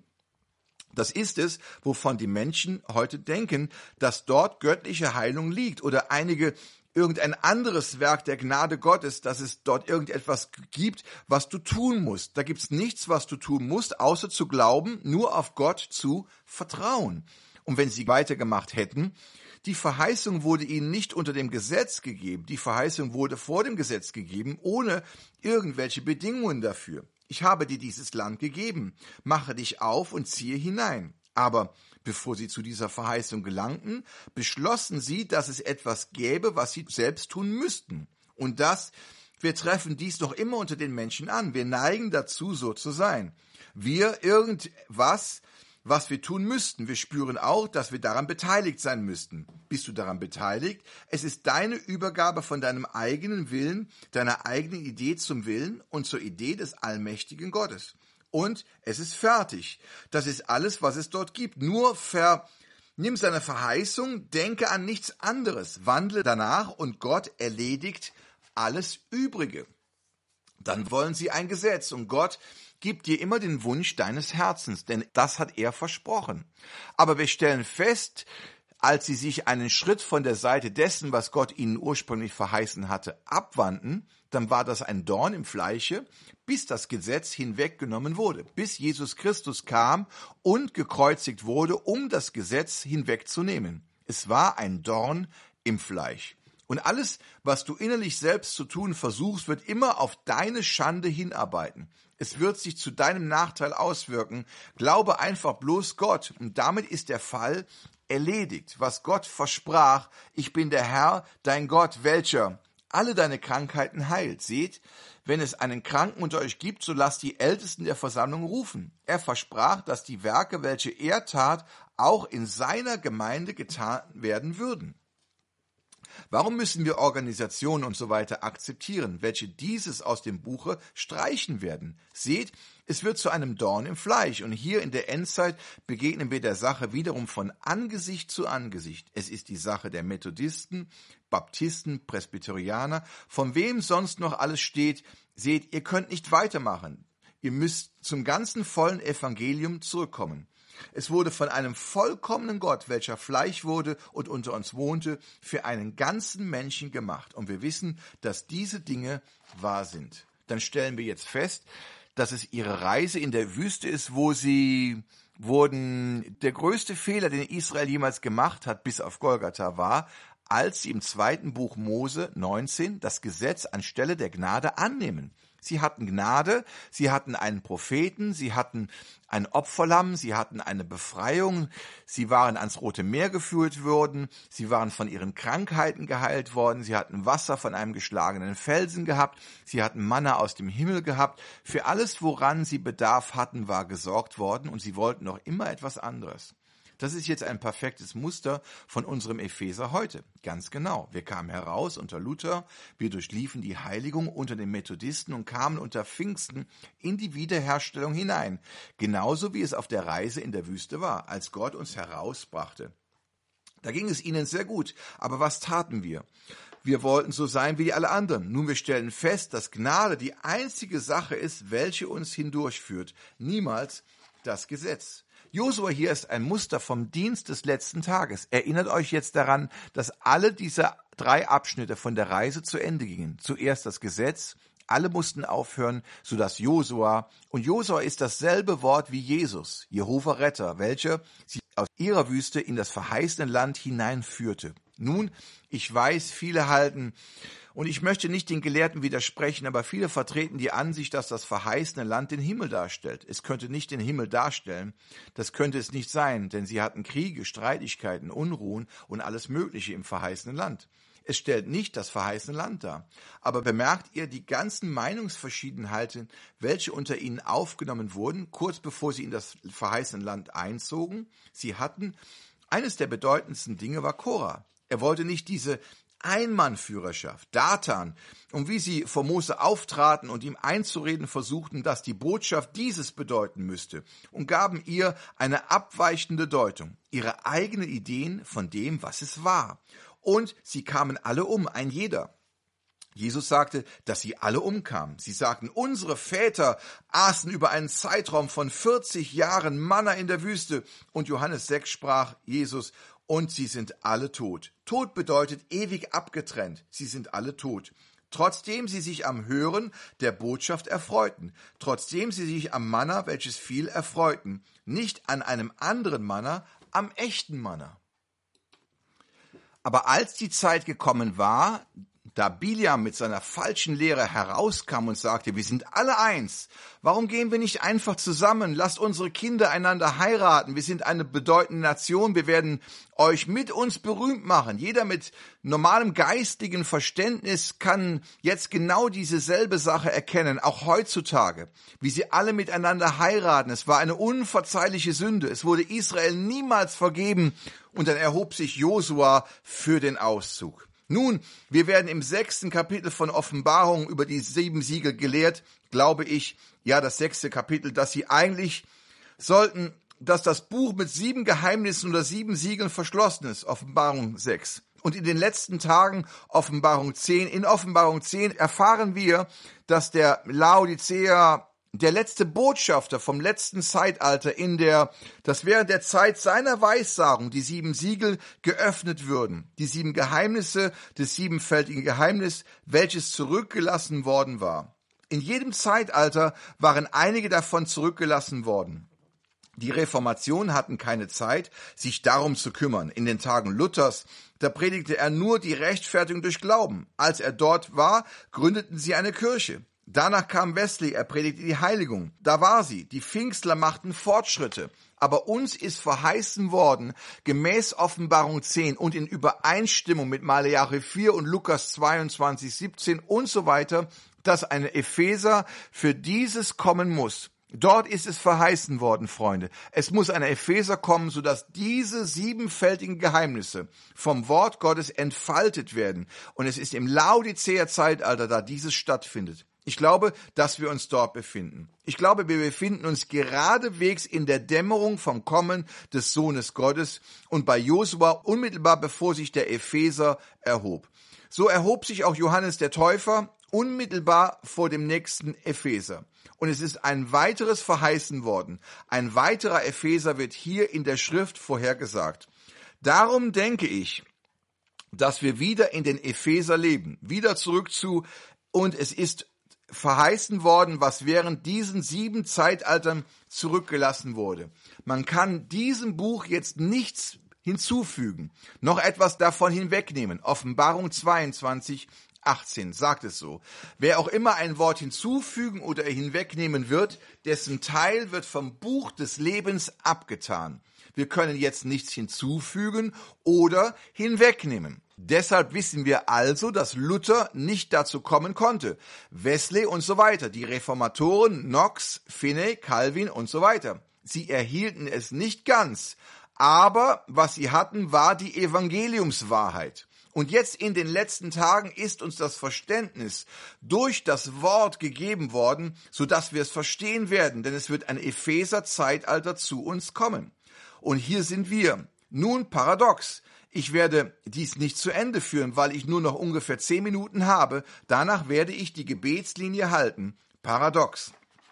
das ist es, wovon die Menschen heute denken, dass dort göttliche Heilung liegt oder einige irgendein anderes Werk der Gnade Gottes, dass es dort irgendetwas gibt, was du tun musst. Da gibt's nichts, was du tun musst, außer zu glauben, nur auf Gott zu vertrauen. Und wenn sie weitergemacht hätten, die Verheißung wurde ihnen nicht unter dem Gesetz gegeben, die Verheißung wurde vor dem Gesetz gegeben, ohne irgendwelche Bedingungen dafür. Ich habe dir dieses Land gegeben, mache dich auf und ziehe hinein. Aber bevor sie zu dieser Verheißung gelangten, beschlossen sie, dass es etwas gäbe, was sie selbst tun müssten. Und das, wir treffen dies noch immer unter den Menschen an. Wir neigen dazu, so zu sein. Wir irgendwas, was wir tun müssten. Wir spüren auch, dass wir daran beteiligt sein müssten. Bist du daran beteiligt? Es ist deine Übergabe von deinem eigenen Willen, deiner eigenen Idee zum Willen und zur Idee des allmächtigen Gottes. Und es ist fertig. Das ist alles, was es dort gibt. Nur ver, nimm seine Verheißung, denke an nichts anderes, wandle danach und Gott erledigt alles Übrige. Dann wollen sie ein Gesetz und Gott gibt dir immer den Wunsch deines Herzens, denn das hat er versprochen. Aber wir stellen fest, als sie sich einen Schritt von der Seite dessen, was Gott ihnen ursprünglich verheißen hatte, abwandten, dann war das ein Dorn im Fleische, bis das Gesetz hinweggenommen wurde, bis Jesus Christus kam und gekreuzigt wurde, um das Gesetz hinwegzunehmen. Es war ein Dorn im Fleisch. Und alles, was du innerlich selbst zu tun versuchst, wird immer auf deine Schande hinarbeiten. Es wird sich zu deinem Nachteil auswirken. Glaube einfach bloß Gott. Und damit ist der Fall erledigt. Was Gott versprach, ich bin der Herr, dein Gott, welcher alle deine Krankheiten heilt. Seht, wenn es einen Kranken unter euch gibt, so lasst die Ältesten der Versammlung rufen. Er versprach, dass die Werke, welche er tat, auch in seiner Gemeinde getan werden würden. Warum müssen wir Organisationen und so weiter akzeptieren, welche dieses aus dem Buche streichen werden? Seht, es wird zu einem Dorn im Fleisch und hier in der Endzeit begegnen wir der Sache wiederum von Angesicht zu Angesicht. Es ist die Sache der Methodisten, Baptisten, Presbyterianer, von wem sonst noch alles steht. Seht, ihr könnt nicht weitermachen. Ihr müsst zum ganzen vollen Evangelium zurückkommen. Es wurde von einem vollkommenen Gott, welcher Fleisch wurde und unter uns wohnte, für einen ganzen Menschen gemacht. Und wir wissen, dass diese Dinge wahr sind. Dann stellen wir jetzt fest, dass es ihre Reise in der Wüste ist, wo sie wurden, der größte Fehler, den Israel jemals gemacht hat, bis auf Golgatha war, als sie im zweiten Buch Mose neunzehn das Gesetz anstelle der Gnade annehmen. Sie hatten Gnade, sie hatten einen Propheten, sie hatten ein Opferlamm, sie hatten eine Befreiung, sie waren ans Rote Meer geführt worden, sie waren von ihren Krankheiten geheilt worden, sie hatten Wasser von einem geschlagenen Felsen gehabt, sie hatten Manna aus dem Himmel gehabt. Für alles, woran sie Bedarf hatten, war gesorgt worden und sie wollten noch immer etwas anderes. Das ist jetzt ein perfektes Muster von unserem Epheser heute. Ganz genau. Wir kamen heraus unter Luther, wir durchliefen die Heiligung unter den Methodisten und kamen unter Pfingsten in die Wiederherstellung hinein. Genauso wie es auf der Reise in der Wüste war, als Gott uns herausbrachte. Da ging es ihnen sehr gut. Aber was taten wir? Wir wollten so sein wie alle anderen. Nun, wir stellen fest, dass Gnade die einzige Sache ist, welche uns hindurchführt. Niemals das Gesetz. Josua hier ist ein Muster vom Dienst des letzten Tages. Erinnert euch jetzt daran, dass alle diese drei Abschnitte von der Reise zu Ende gingen. Zuerst das Gesetz, alle mussten aufhören, sodass Josua, und Josua ist dasselbe Wort wie Jesus, Jehova Retter, welcher sie aus ihrer Wüste in das verheißene Land hineinführte. Nun, ich weiß, viele halten, und ich möchte nicht den Gelehrten widersprechen, aber viele vertreten die Ansicht, dass das verheißene Land den Himmel darstellt. Es könnte nicht den Himmel darstellen. Das könnte es nicht sein, denn sie hatten Kriege, Streitigkeiten, Unruhen und alles Mögliche im verheißenen Land. Es stellt nicht das verheißene Land dar. Aber bemerkt ihr die ganzen Meinungsverschiedenheiten, welche unter ihnen aufgenommen wurden, kurz bevor sie in das verheißene Land einzogen? Sie hatten, eines der bedeutendsten Dinge war Korah. Er wollte nicht diese Einmannführerschaft, Datan, und wie sie vor Mose auftraten und ihm einzureden versuchten, dass die Botschaft dieses bedeuten müsste, und gaben ihr eine abweichende Deutung, ihre eigenen Ideen von dem, was es war. Und sie kamen alle um, ein jeder. Jesus sagte, dass sie alle umkamen. Sie sagten, unsere Väter aßen über einen Zeitraum von vierzig Jahren Manna in der Wüste. Und Johannes sechs sprach Jesus, und sie sind alle tot. Tod bedeutet ewig abgetrennt. Sie sind alle tot. Trotzdem sie sich am Hören der Botschaft erfreuten. Trotzdem sie sich am Manna, welches fiel, erfreuten. Nicht an einem anderen Manna, am echten Manna. Aber als die Zeit gekommen war, da Biliam mit seiner falschen Lehre herauskam und sagte, wir sind alle eins, warum gehen wir nicht einfach zusammen? Lasst unsere Kinder einander heiraten. Wir sind eine bedeutende Nation. Wir werden euch mit uns berühmt machen. Jeder mit normalem geistigen Verständnis kann jetzt genau diese selbe Sache erkennen, auch heutzutage, wie sie alle miteinander heiraten. Es war eine unverzeihliche Sünde. Es wurde Israel niemals vergeben. Und dann erhob sich Josua für den Auszug. Nun, wir werden im sechsten Kapitel von Offenbarung über die sieben Siegel gelehrt, glaube ich, ja, das sechste Kapitel, dass sie eigentlich sollten, dass das Buch mit sieben Geheimnissen oder sieben Siegeln verschlossen ist, Offenbarung sechs. Und in den letzten Tagen, Offenbarung zehn, in Offenbarung zehn erfahren wir, dass der Laodicea, der letzte Botschafter vom letzten Zeitalter in der, dass während der Zeit seiner Weissagung die sieben Siegel geöffnet würden, die sieben Geheimnisse des siebenfältigen Geheimnis, welches zurückgelassen worden war. In jedem Zeitalter waren einige davon zurückgelassen worden. Die Reformation hatten keine Zeit, sich darum zu kümmern. In den Tagen Luthers, da predigte er nur die Rechtfertigung durch Glauben. Als er dort war, gründeten sie eine Kirche. Danach kam Wesley, er predigte die Heiligung. Da war sie. Die Pfingstler machten Fortschritte. Aber uns ist verheißen worden, gemäß Offenbarung zehn und in Übereinstimmung mit Maleachi vier und Lukas zweiundzwanzig, siebzehn und so weiter, dass eine Epheser für dieses kommen muss. Dort ist es verheißen worden, Freunde. Es muss ein Epheser kommen, sodass diese siebenfältigen Geheimnisse vom Wort Gottes entfaltet werden. Und es ist im Laodicea-Zeitalter, da dieses stattfindet. Ich glaube, dass wir uns dort befinden. Ich glaube, wir befinden uns geradewegs in der Dämmerung vom Kommen des Sohnes Gottes und bei Josua unmittelbar bevor sich der Epheser erhob. So erhob sich auch Johannes der Täufer unmittelbar vor dem nächsten Epheser. Und es ist ein weiteres verheißen worden. Ein weiterer Epheser wird hier in der Schrift vorhergesagt. Darum denke ich, dass wir wieder in den Epheser leben. Wieder zurück zu, und es ist verheißen worden, was während diesen sieben Zeitaltern zurückgelassen wurde. Man kann diesem Buch jetzt nichts hinzufügen, noch etwas davon hinwegnehmen. Offenbarung zweiundzwanzig, achtzehn sagt es so. Wer auch immer ein Wort hinzufügen oder hinwegnehmen wird, dessen Teil wird vom Buch des Lebens abgetan. Wir können jetzt nichts hinzufügen oder hinwegnehmen. Deshalb wissen wir also, dass Luther nicht dazu kommen konnte. Wesley und so weiter, die Reformatoren, Knox, Finney, Calvin und so weiter. Sie erhielten es nicht ganz, aber was sie hatten, war die Evangeliumswahrheit. Und jetzt in den letzten Tagen ist uns das Verständnis durch das Wort gegeben worden, sodass wir es verstehen werden, denn es wird ein Epheser-Zeitalter zu uns kommen. Und hier sind wir. Nun paradox. Ich werde dies nicht zu Ende führen, weil ich nur noch ungefähr zehn Minuten habe. Danach werde ich die Gebetslinie halten. Paradox.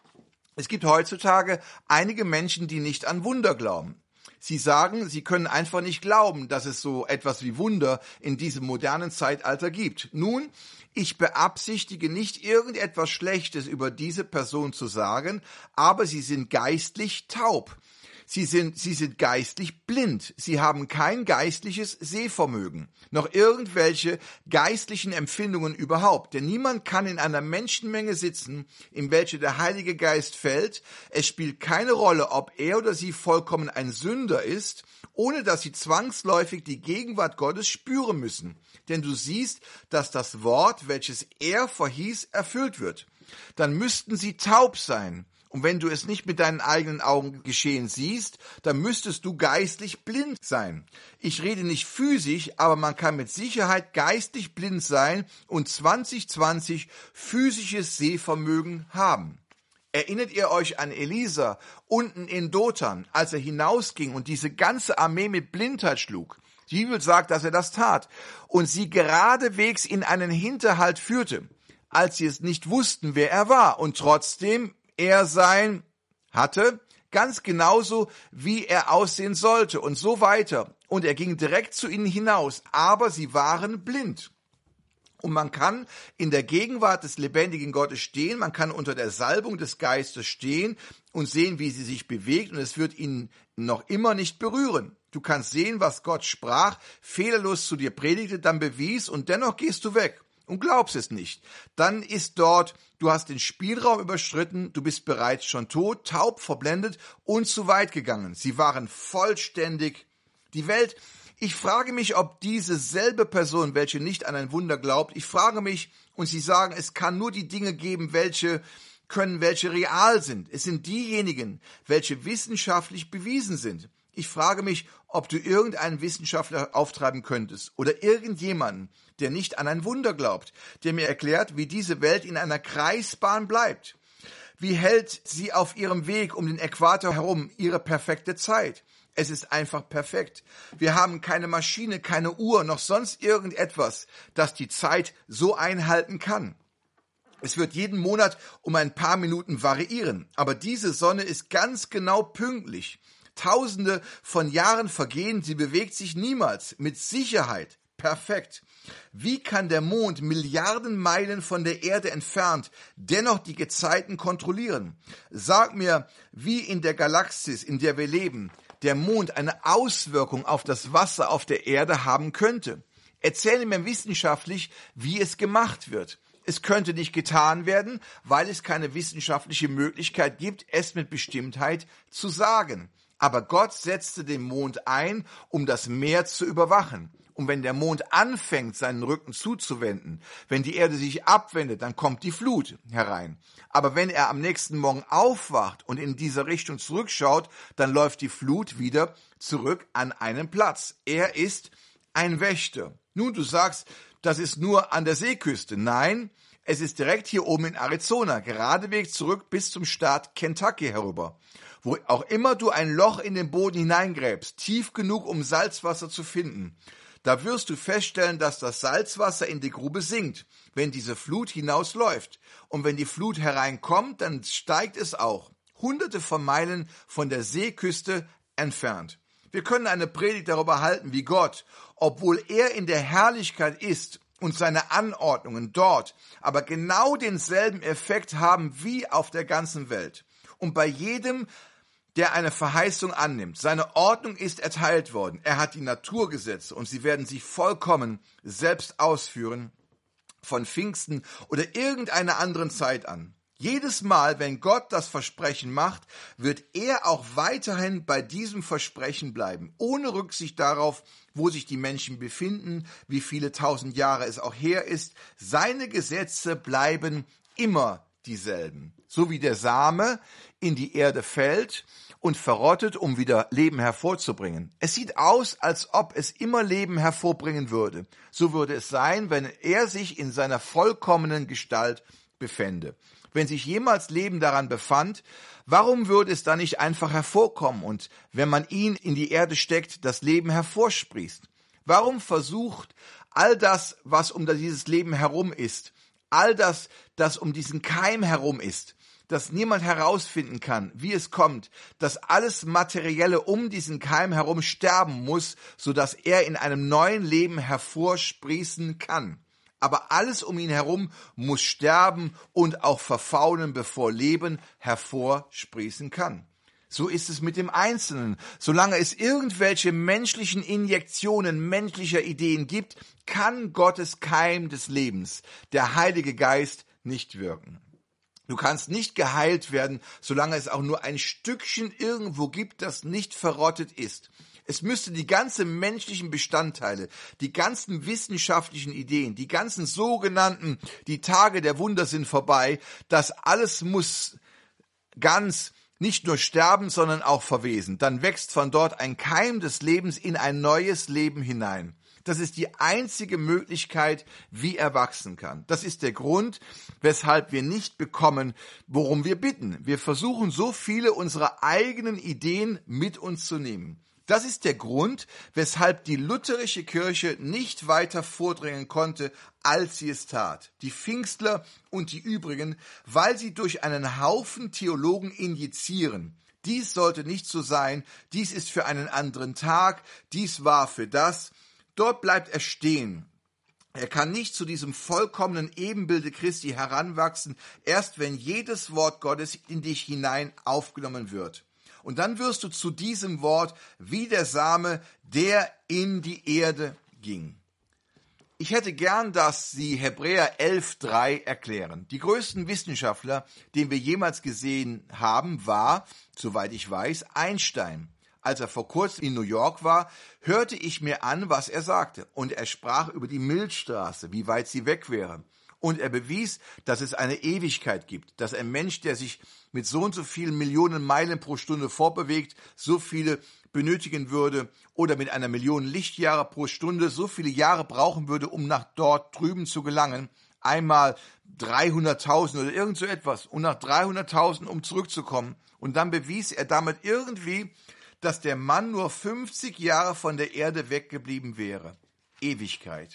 Es gibt heutzutage einige Menschen, die nicht an Wunder glauben. Sie sagen, sie können einfach nicht glauben, dass es so etwas wie Wunder in diesem modernen Zeitalter gibt. Nun, ich beabsichtige nicht irgendetwas Schlechtes über diese Person zu sagen, aber sie sind geistlich taub. Sie sind, sie sind geistlich blind. Sie haben kein geistliches Sehvermögen, noch irgendwelche geistlichen Empfindungen überhaupt. Denn niemand kann in einer Menschenmenge sitzen, in welche der Heilige Geist fällt. Es spielt keine Rolle, ob er oder sie vollkommen ein Sünder ist, ohne dass sie zwangsläufig die Gegenwart Gottes spüren müssen. Denn du siehst, dass das Wort, welches er verhieß, erfüllt wird. Dann müssten sie taub sein. Und wenn du es nicht mit deinen eigenen Augen geschehen siehst, dann müsstest du geistlich blind sein. Ich rede nicht physisch, aber man kann mit Sicherheit geistlich blind sein und zwanzig zwanzig physisches Sehvermögen haben. Erinnert ihr euch an Elisa unten in Dothan, als er hinausging und diese ganze Armee mit Blindheit schlug? Die Bibel sagt, dass er das tat und sie geradewegs in einen Hinterhalt führte, als sie es nicht wussten, wer er war und trotzdem er sein hatte, ganz genauso, wie er aussehen sollte und so weiter. Und er ging direkt zu ihnen hinaus, aber sie waren blind. Und man kann in der Gegenwart des lebendigen Gottes stehen, man kann unter der Salbung des Geistes stehen und sehen, wie sie sich bewegt und es wird ihn noch immer nicht berühren. Du kannst sehen, was Gott sprach, fehlerlos zu dir predigte, dann bewies und dennoch gehst du weg. Und glaubst es nicht, dann ist dort, du hast den Spielraum überschritten, du bist bereits schon tot, taub, verblendet und zu weit gegangen. Sie waren vollständig. Die Welt, ich frage mich, ob diese selbe Person, welche nicht an ein Wunder glaubt, ich frage mich, und sie sagen, es kann nur die Dinge geben, welche können, welche real sind. Es sind diejenigen, welche wissenschaftlich bewiesen sind. Ich frage mich, ob du irgendeinen Wissenschaftler auftreiben könntest oder irgendjemanden, der nicht an ein Wunder glaubt, der mir erklärt, wie diese Welt in einer Kreisbahn bleibt. Wie hält sie auf ihrem Weg um den Äquator herum ihre perfekte Zeit? Es ist einfach perfekt. Wir haben keine Maschine, keine Uhr, noch sonst irgendetwas, das die Zeit so einhalten kann. Es wird jeden Monat um ein paar Minuten variieren, aber diese Sonne ist ganz genau pünktlich. Tausende von Jahren vergehen, sie bewegt sich niemals, mit Sicherheit, perfekt. Wie kann der Mond Milliarden Meilen von der Erde entfernt dennoch die Gezeiten kontrollieren? Sag mir, wie in der Galaxis, in der wir leben, der Mond eine Auswirkung auf das Wasser auf der Erde haben könnte. Erzähle mir wissenschaftlich, wie es gemacht wird. Es könnte nicht getan werden, weil es keine wissenschaftliche Möglichkeit gibt, es mit Bestimmtheit zu sagen. Aber Gott setzte den Mond ein, um das Meer zu überwachen. Und wenn der Mond anfängt, seinen Rücken zuzuwenden, wenn die Erde sich abwendet, dann kommt die Flut herein. Aber wenn er am nächsten Morgen aufwacht und in diese Richtung zurückschaut, dann läuft die Flut wieder zurück an einen Platz. Er ist ein Wächter. Nun, du sagst, das ist nur an der Seeküste. Nein, es ist direkt hier oben in Arizona, geradeswegs zurück bis zum Staat Kentucky herüber. Wo auch immer du ein Loch in den Boden hineingräbst, tief genug, um Salzwasser zu finden, da wirst du feststellen, dass das Salzwasser in die Grube sinkt, wenn diese Flut hinausläuft. Und wenn die Flut hereinkommt, dann steigt es auch, hunderte von Meilen von der Seeküste entfernt. Wir können eine Predigt darüber halten, wie Gott, obwohl er in der Herrlichkeit ist und seine Anordnungen dort, aber genau denselben Effekt haben wie auf der ganzen Welt. Und bei jedem, der eine Verheißung annimmt. Seine Ordnung ist erteilt worden. Er hat die Naturgesetze und sie werden sich vollkommen selbst ausführen von Pfingsten oder irgendeiner anderen Zeit an. Jedes Mal, wenn Gott das Versprechen macht, wird er auch weiterhin bei diesem Versprechen bleiben, ohne Rücksicht darauf, wo sich die Menschen befinden, wie viele tausend Jahre es auch her ist. Seine Gesetze bleiben immer dieselben. So wie der Same in die Erde fällt und verrottet, um wieder Leben hervorzubringen. Es sieht aus, als ob es immer Leben hervorbringen würde. So würde es sein, wenn er sich in seiner vollkommenen Gestalt befände. Wenn sich jemals Leben daran befand, warum würde es dann nicht einfach hervorkommen und, wenn man ihn in die Erde steckt, das Leben hervorsprießt? Warum versucht all das, was um dieses Leben herum ist, all das, das um diesen Keim herum ist, dass niemand herausfinden kann, wie es kommt, dass alles Materielle um diesen Keim herum sterben muss, sodass er in einem neuen Leben hervorsprießen kann. Aber alles um ihn herum muss sterben und auch verfaulen, bevor Leben hervorsprießen kann. So ist es mit dem Einzelnen. Solange es irgendwelche menschlichen Injektionen menschlicher Ideen gibt, kann Gottes Keim des Lebens, der Heilige Geist, nicht wirken. Du kannst nicht geheilt werden, solange es auch nur ein Stückchen irgendwo gibt, das nicht verrottet ist. Es müsste die ganzen menschlichen Bestandteile, die ganzen wissenschaftlichen Ideen, die ganzen sogenannten, die Tage der Wunder sind vorbei, das alles muss ganz nicht nur sterben, sondern auch verwesen. Dann wächst von dort ein Keim des Lebens in ein neues Leben hinein. Das ist die einzige Möglichkeit, wie er wachsen kann. Das ist der Grund, weshalb wir nicht bekommen, worum wir bitten. Wir versuchen, so viele unserer eigenen Ideen mit uns zu nehmen. Das ist der Grund, weshalb die lutherische Kirche nicht weiter vordringen konnte, als sie es tat. Die Pfingstler und die übrigen, weil sie durch einen Haufen Theologen injizieren. Dies sollte nicht so sein, dies ist für einen anderen Tag, dies war für das. Dort bleibt er stehen. Er kann nicht zu diesem vollkommenen Ebenbilde Christi heranwachsen, erst wenn jedes Wort Gottes in dich hinein aufgenommen wird. Und dann wirst du zu diesem Wort wie der Same, der in die Erde ging. Ich hätte gern, dass Sie Hebräer elf drei erklären. Die größten Wissenschaftler, den wir jemals gesehen haben, war, soweit ich weiß, Einstein. Als er vor kurzem in New York war, hörte ich mir an, was er sagte. Und er sprach über die Milchstraße, wie weit sie weg wäre. Und er bewies, dass es eine Ewigkeit gibt, dass ein Mensch, der sich mit so und so vielen Millionen Meilen pro Stunde fortbewegt, so viele benötigen würde oder mit einer Million Lichtjahre pro Stunde so viele Jahre brauchen würde, um nach dort drüben zu gelangen. Einmal dreihunderttausend oder irgend so etwas und nach dreihunderttausend, um zurückzukommen. Und dann bewies er damit irgendwie, dass der Mann nur fünfzig Jahre von der Erde weggeblieben wäre. Ewigkeit.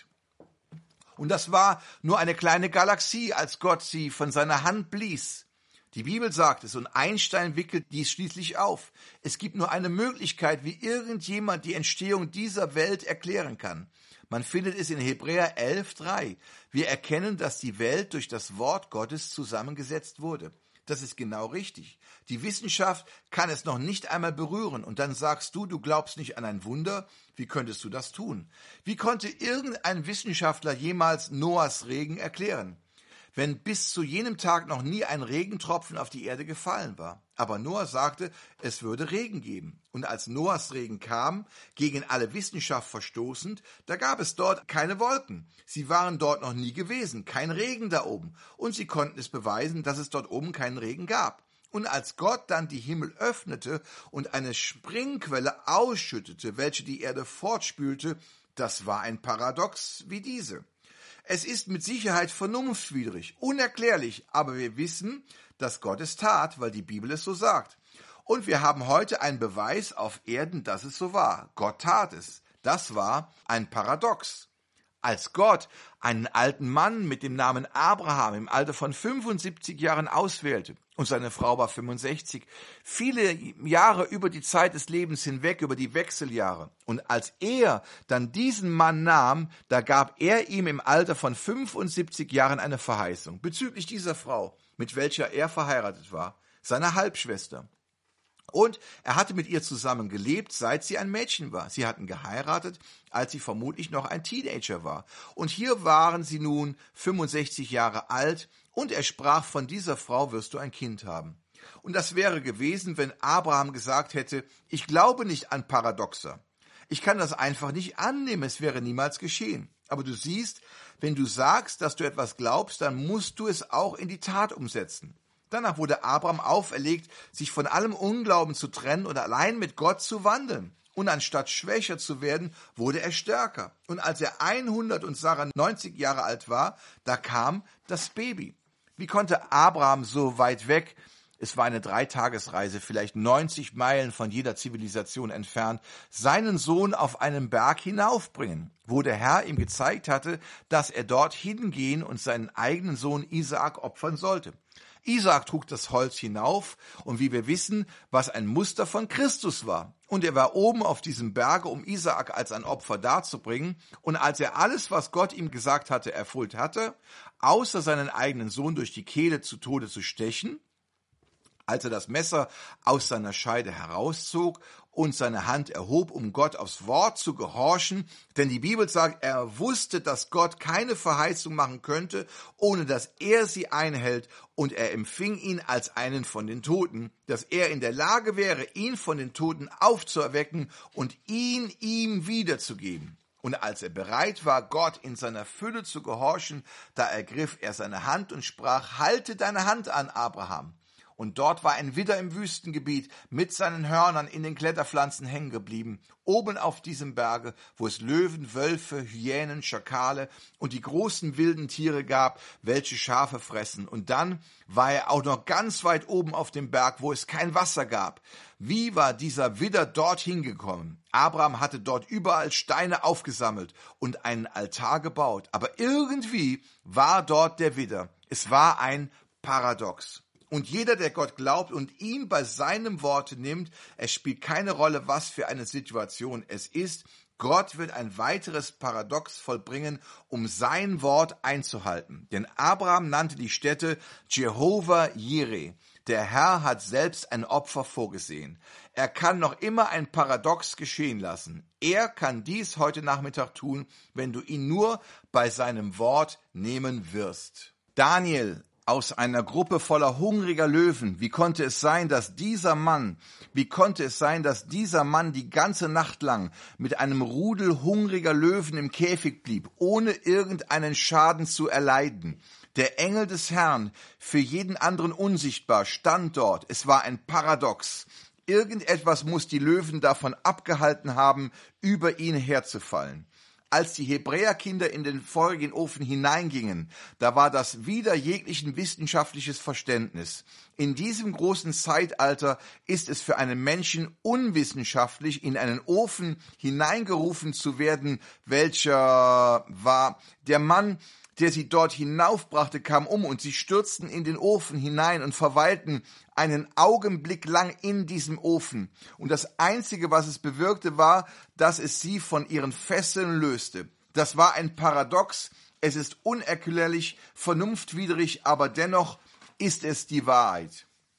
Und das war nur eine kleine Galaxie, als Gott sie von seiner Hand blies. Die Bibel sagt es und Einstein wickelt dies schließlich auf. Es gibt nur eine Möglichkeit, wie irgendjemand die Entstehung dieser Welt erklären kann. Man findet es in Hebräer elf drei. Wir erkennen, dass die Welt durch das Wort Gottes zusammengesetzt wurde. Das ist genau richtig. Die Wissenschaft kann es noch nicht einmal berühren. Und dann sagst du, du glaubst nicht an ein Wunder. Wie könntest du das tun? Wie konnte irgendein Wissenschaftler jemals Noahs Regen erklären? wenn bis zu jenem Tag noch nie ein Regentropfen auf die Erde gefallen war. Aber Noah sagte, es würde Regen geben. Und als Noahs Regen kam, gegen alle Wissenschaft verstoßend, da gab es dort keine Wolken. Sie waren dort noch nie gewesen, kein Regen da oben. Und sie konnten es beweisen, dass es dort oben keinen Regen gab. Und als Gott dann die Himmel öffnete und eine Springquelle ausschüttete, welche die Erde fortspülte, das war ein Paradox wie diese. Es ist mit Sicherheit vernunftwidrig, unerklärlich, aber wir wissen, dass Gott es tat, weil die Bibel es so sagt. Und wir haben heute einen Beweis auf Erden, dass es so war. Gott tat es. Das war ein Paradox. Als Gott einen alten Mann mit dem Namen Abraham im Alter von fünfundsiebzig Jahren auswählte und seine Frau war fünfundsechzig, viele Jahre über die Zeit des Lebens hinweg, über die Wechseljahre. Und als er dann diesen Mann nahm, da gab er ihm im Alter von fünfundsiebzig Jahren eine Verheißung bezüglich dieser Frau, mit welcher er verheiratet war, seiner Halbschwester. Und er hatte mit ihr zusammen gelebt, seit sie ein Mädchen war. Sie hatten geheiratet, als sie vermutlich noch ein Teenager war. Und hier waren sie nun fünfundsechzig Jahre alt und er sprach, von dieser Frau wirst du ein Kind haben. Und das wäre gewesen, wenn Abraham gesagt hätte, ich glaube nicht an Paradoxa. Ich kann das einfach nicht annehmen, es wäre niemals geschehen. Aber du siehst, wenn du sagst, dass du etwas glaubst, dann musst du es auch in die Tat umsetzen. Danach wurde Abraham auferlegt, sich von allem Unglauben zu trennen und allein mit Gott zu wandeln. Und anstatt schwächer zu werden, wurde er stärker. Und als er hundert und Sarah neunzig Jahre alt war, da kam das Baby. Wie konnte Abraham so weit weg, es war eine Dreitagesreise, vielleicht neunzig Meilen von jeder Zivilisation entfernt, seinen Sohn auf einen Berg hinaufbringen, wo der Herr ihm gezeigt hatte, dass er dort hingehen und seinen eigenen Sohn Isaak opfern sollte. Isaak trug das Holz hinauf und wie wir wissen, was ein Muster von Christus war. Und er war oben auf diesem Berge, um Isaak als ein Opfer darzubringen. Und als er alles, was Gott ihm gesagt hatte, erfüllt hatte, außer seinen eigenen Sohn durch die Kehle zu Tode zu stechen, als er das Messer aus seiner Scheide herauszog und seine Hand erhob, um Gott aufs Wort zu gehorchen, denn die Bibel sagt, er wusste, dass Gott keine Verheißung machen könnte, ohne dass er sie einhält, und er empfing ihn als einen von den Toten, dass er in der Lage wäre, ihn von den Toten aufzuerwecken und ihn ihm wiederzugeben. Und als er bereit war, Gott in seiner Fülle zu gehorchen, da ergriff er seine Hand und sprach, halte deine Hand an, Abraham. Und dort war ein Widder im Wüstengebiet mit seinen Hörnern in den Kletterpflanzen hängen geblieben, oben auf diesem Berge, wo es Löwen, Wölfe, Hyänen, Schakale und die großen wilden Tiere gab, welche Schafe fressen. Und dann war er auch noch ganz weit oben auf dem Berg, wo es kein Wasser gab. Wie war dieser Widder dorthin gekommen? Abraham hatte dort überall Steine aufgesammelt und einen Altar gebaut. Aber irgendwie war dort der Widder. Es war ein Paradox. Und jeder, der Gott glaubt und ihn bei seinem Wort nimmt, es spielt keine Rolle, was für eine Situation es ist, Gott wird ein weiteres Paradox vollbringen, um sein Wort einzuhalten. Denn Abraham nannte die Stätte Jehova Jireh. Der Herr hat selbst ein Opfer vorgesehen. Er kann noch immer ein Paradox geschehen lassen. Er kann dies heute Nachmittag tun, wenn du ihn nur bei seinem Wort nehmen wirst. Daniel aus einer Gruppe voller hungriger Löwen. Wie konnte es sein, dass dieser Mann, wie konnte es sein, dass dieser Mann die ganze Nacht lang mit einem Rudel hungriger Löwen im Käfig blieb, ohne irgendeinen Schaden zu erleiden? Der Engel des Herrn, für jeden anderen unsichtbar, stand dort. Es war ein Paradox. Irgendetwas muss die Löwen davon abgehalten haben, über ihn herzufallen. Als die Hebräerkinder in den feurigen Ofen hineingingen, da war das wider jeglichen wissenschaftliches Verständnis. In diesem großen Zeitalter ist es für einen Menschen unwissenschaftlich, in einen Ofen hineingerufen zu werden, welcher war der Mann, der sie dort hinaufbrachte, kam um und sie stürzten in den Ofen hinein und verweilten einen Augenblick lang in diesem Ofen. Und das Einzige, was es bewirkte, war, dass es sie von ihren Fesseln löste. Das war ein Paradox. Es ist unerklärlich, vernunftwidrig, aber dennoch ist es die Wahrheit.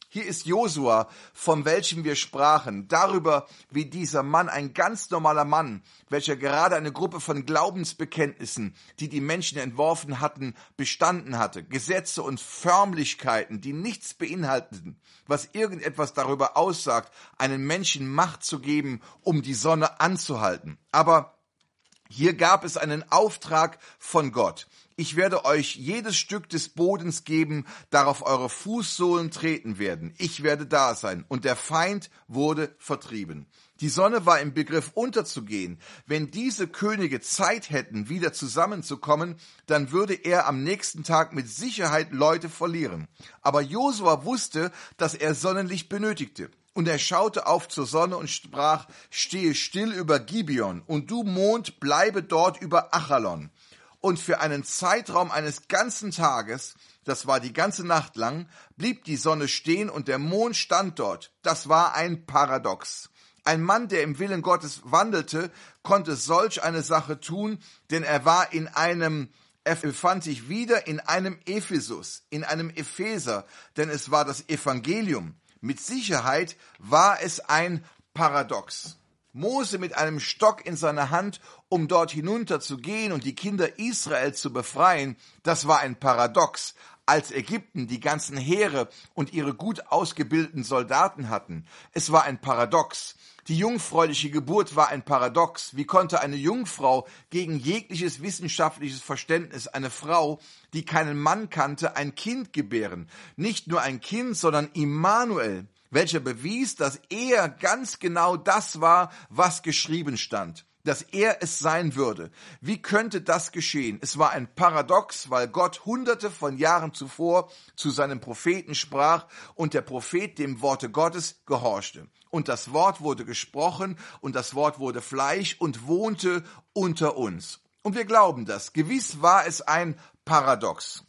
Hier ist Josua, von welchem wir sprachen, darüber, wie dieser Mann, ein ganz normaler Mann, welcher gerade eine Gruppe von Glaubensbekenntnissen, die die Menschen entworfen hatten, bestanden hatte, Gesetze und Förmlichkeiten, die nichts beinhalteten, was irgendetwas darüber aussagt, einen Menschen Macht zu geben, um die Sonne anzuhalten. Aber hier gab es einen Auftrag von Gott. Ich werde euch jedes Stück des Bodens geben, darauf eure Fußsohlen treten werden. Ich werde da sein. Und der Feind wurde vertrieben. Die Sonne war im Begriff unterzugehen. Wenn diese Könige Zeit hätten, wieder zusammenzukommen, dann würde er am nächsten Tag mit Sicherheit Leute verlieren. Aber Josua wusste, dass er Sonnenlicht benötigte. Und er schaute auf zur Sonne und sprach, stehe still über Gibeon, und du Mond, bleibe dort über Achalon. Und für einen Zeitraum eines ganzen Tages, das war die ganze Nacht lang, blieb die Sonne stehen und der Mond stand dort. Das war ein Paradox. Ein Mann, der im Willen Gottes wandelte, konnte solch eine Sache tun, denn er war in einem, er befand sich wieder in einem Ephesus, in einem Epheser, denn es war das Evangelium. Mit Sicherheit war es ein Paradox. Mose mit einem Stock in seiner Hand, um dort hinunter zu gehen und die Kinder Israel zu befreien, das war ein Paradox, als Ägypten die ganzen Heere und ihre gut ausgebildeten Soldaten hatten. Es war ein Paradox. Die jungfräuliche Geburt war ein Paradox. Wie konnte eine Jungfrau gegen jegliches wissenschaftliches Verständnis, eine Frau, die keinen Mann kannte, ein Kind gebären? Nicht nur ein Kind, sondern Immanuel, welcher bewies, dass er ganz genau das war, was geschrieben stand, dass er es sein würde. Wie könnte das geschehen? Es war ein Paradox, weil Gott hunderte von Jahren zuvor zu seinem Propheten sprach und der Prophet dem Worte Gottes gehorchte. Und das Wort wurde gesprochen und das Wort wurde Fleisch und wohnte unter uns. Und wir glauben das. Gewiss war es ein Paradox.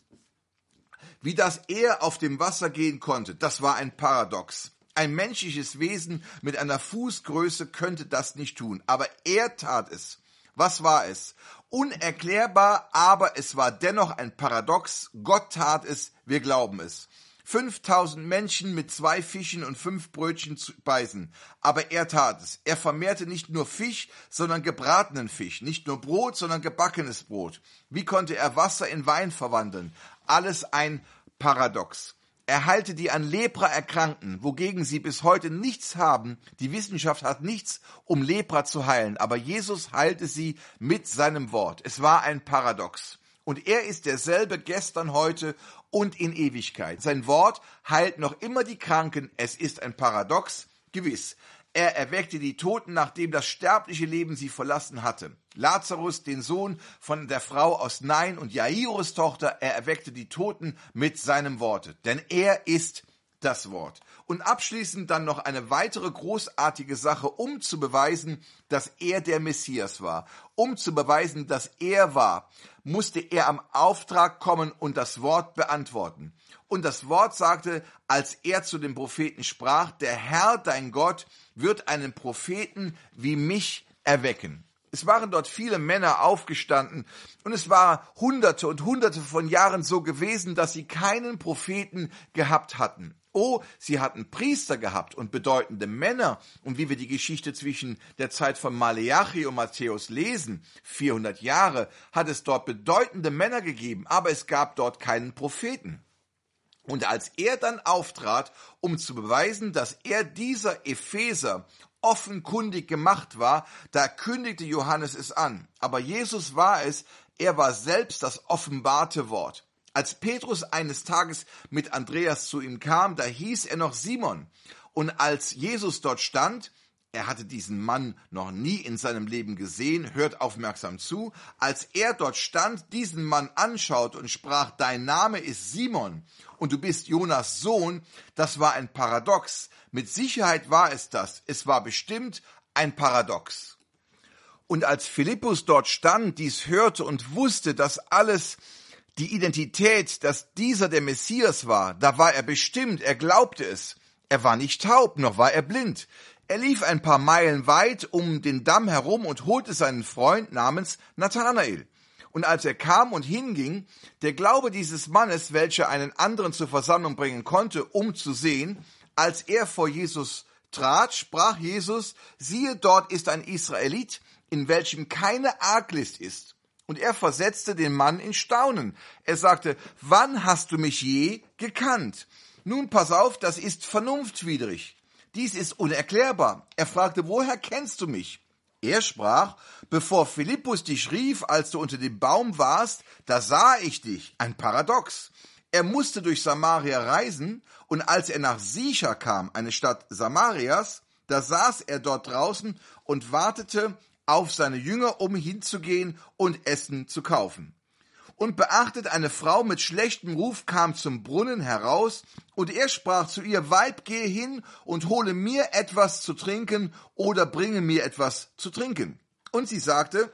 Wie das er auf dem Wasser gehen konnte, das war ein Paradox. Ein menschliches Wesen mit einer Fußgröße könnte das nicht tun, aber er tat es. Was war es? Unerklärbar, aber es war dennoch ein Paradox. Gott tat es, wir glauben es. fünftausend Menschen mit zwei Fischen und fünf Brötchen zu speisen. Aber er tat es. Er vermehrte nicht nur Fisch, sondern gebratenen Fisch. Nicht nur Brot, sondern gebackenes Brot. Wie konnte er Wasser in Wein verwandeln? Alles ein Paradox. Er heilte die an Lepra erkrankten, wogegen sie bis heute nichts haben. Die Wissenschaft hat nichts, um Lepra zu heilen. Aber Jesus heilte sie mit seinem Wort. Es war ein Paradox. Und er ist derselbe gestern, heute und in Ewigkeit. Sein Wort heilt noch immer die Kranken. Es ist ein Paradox, gewiss. Er erweckte die Toten, nachdem das sterbliche Leben sie verlassen hatte. Lazarus, den Sohn von der Frau aus Nain und Jairus Tochter, er erweckte die Toten mit seinem Worte. Denn er ist das Wort. Und abschließend dann noch eine weitere großartige Sache, um zu beweisen, dass er der Messias war. Um zu beweisen, dass er war, musste er am Auftrag kommen und das Wort beantworten. Und das Wort sagte, als er zu dem Propheten sprach, der Herr, dein Gott, wird einen Propheten wie mich erwecken. Es waren dort viele Männer aufgestanden und es war hunderte und hunderte von Jahren so gewesen, dass sie keinen Propheten gehabt hatten. Oh, sie hatten Priester gehabt und bedeutende Männer. Und wie wir die Geschichte zwischen der Zeit von Maleachi und Matthäus lesen, vierhundert Jahre, hat es dort bedeutende Männer gegeben, aber es gab dort keinen Propheten. Und als er dann auftrat, um zu beweisen, dass er dieser Epheser offenkundig gemacht war, da kündigte Johannes es an. Aber Jesus war es, er war selbst das offenbarte Wort. Als Petrus eines Tages mit Andreas zu ihm kam, da hieß er noch Simon. Und als Jesus dort stand, er hatte diesen Mann noch nie in seinem Leben gesehen, hört aufmerksam zu, als er dort stand, diesen Mann anschaut und sprach, dein Name ist Simon und du bist Jonas Sohn, das war ein Paradox. Mit Sicherheit war es das. Es war bestimmt ein Paradox. Und als Philippus dort stand, dies hörte und wusste, dass alles die Identität, dass dieser der Messias war, da war er bestimmt, er glaubte es. Er war nicht taub, noch war er blind. Er lief ein paar Meilen weit um den Damm herum und holte seinen Freund namens Nathanael. Und als er kam und hinging, der Glaube dieses Mannes, welcher einen anderen zur Versammlung bringen konnte, um zu sehen, als er vor Jesus trat, sprach Jesus, siehe, dort ist ein Israelit, in welchem keine Arglist ist. Und er versetzte den Mann in Staunen. Er sagte, wann hast du mich je gekannt? Nun, pass auf, das ist vernunftwidrig. Dies ist unerklärbar. Er fragte, woher kennst du mich? Er sprach, bevor Philippus dich rief, als du unter dem Baum warst, da sah ich dich. Ein Paradox. Er musste durch Samaria reisen, und als er nach Sichar kam, eine Stadt Samarias, da saß er dort draußen und wartete auf seine Jünger, um hinzugehen und Essen zu kaufen. Und beachtet, eine Frau mit schlechtem Ruf kam zum Brunnen heraus, und er sprach zu ihr, Weib, gehe hin und hole mir etwas zu trinken oder bringe mir etwas zu trinken. Und sie sagte,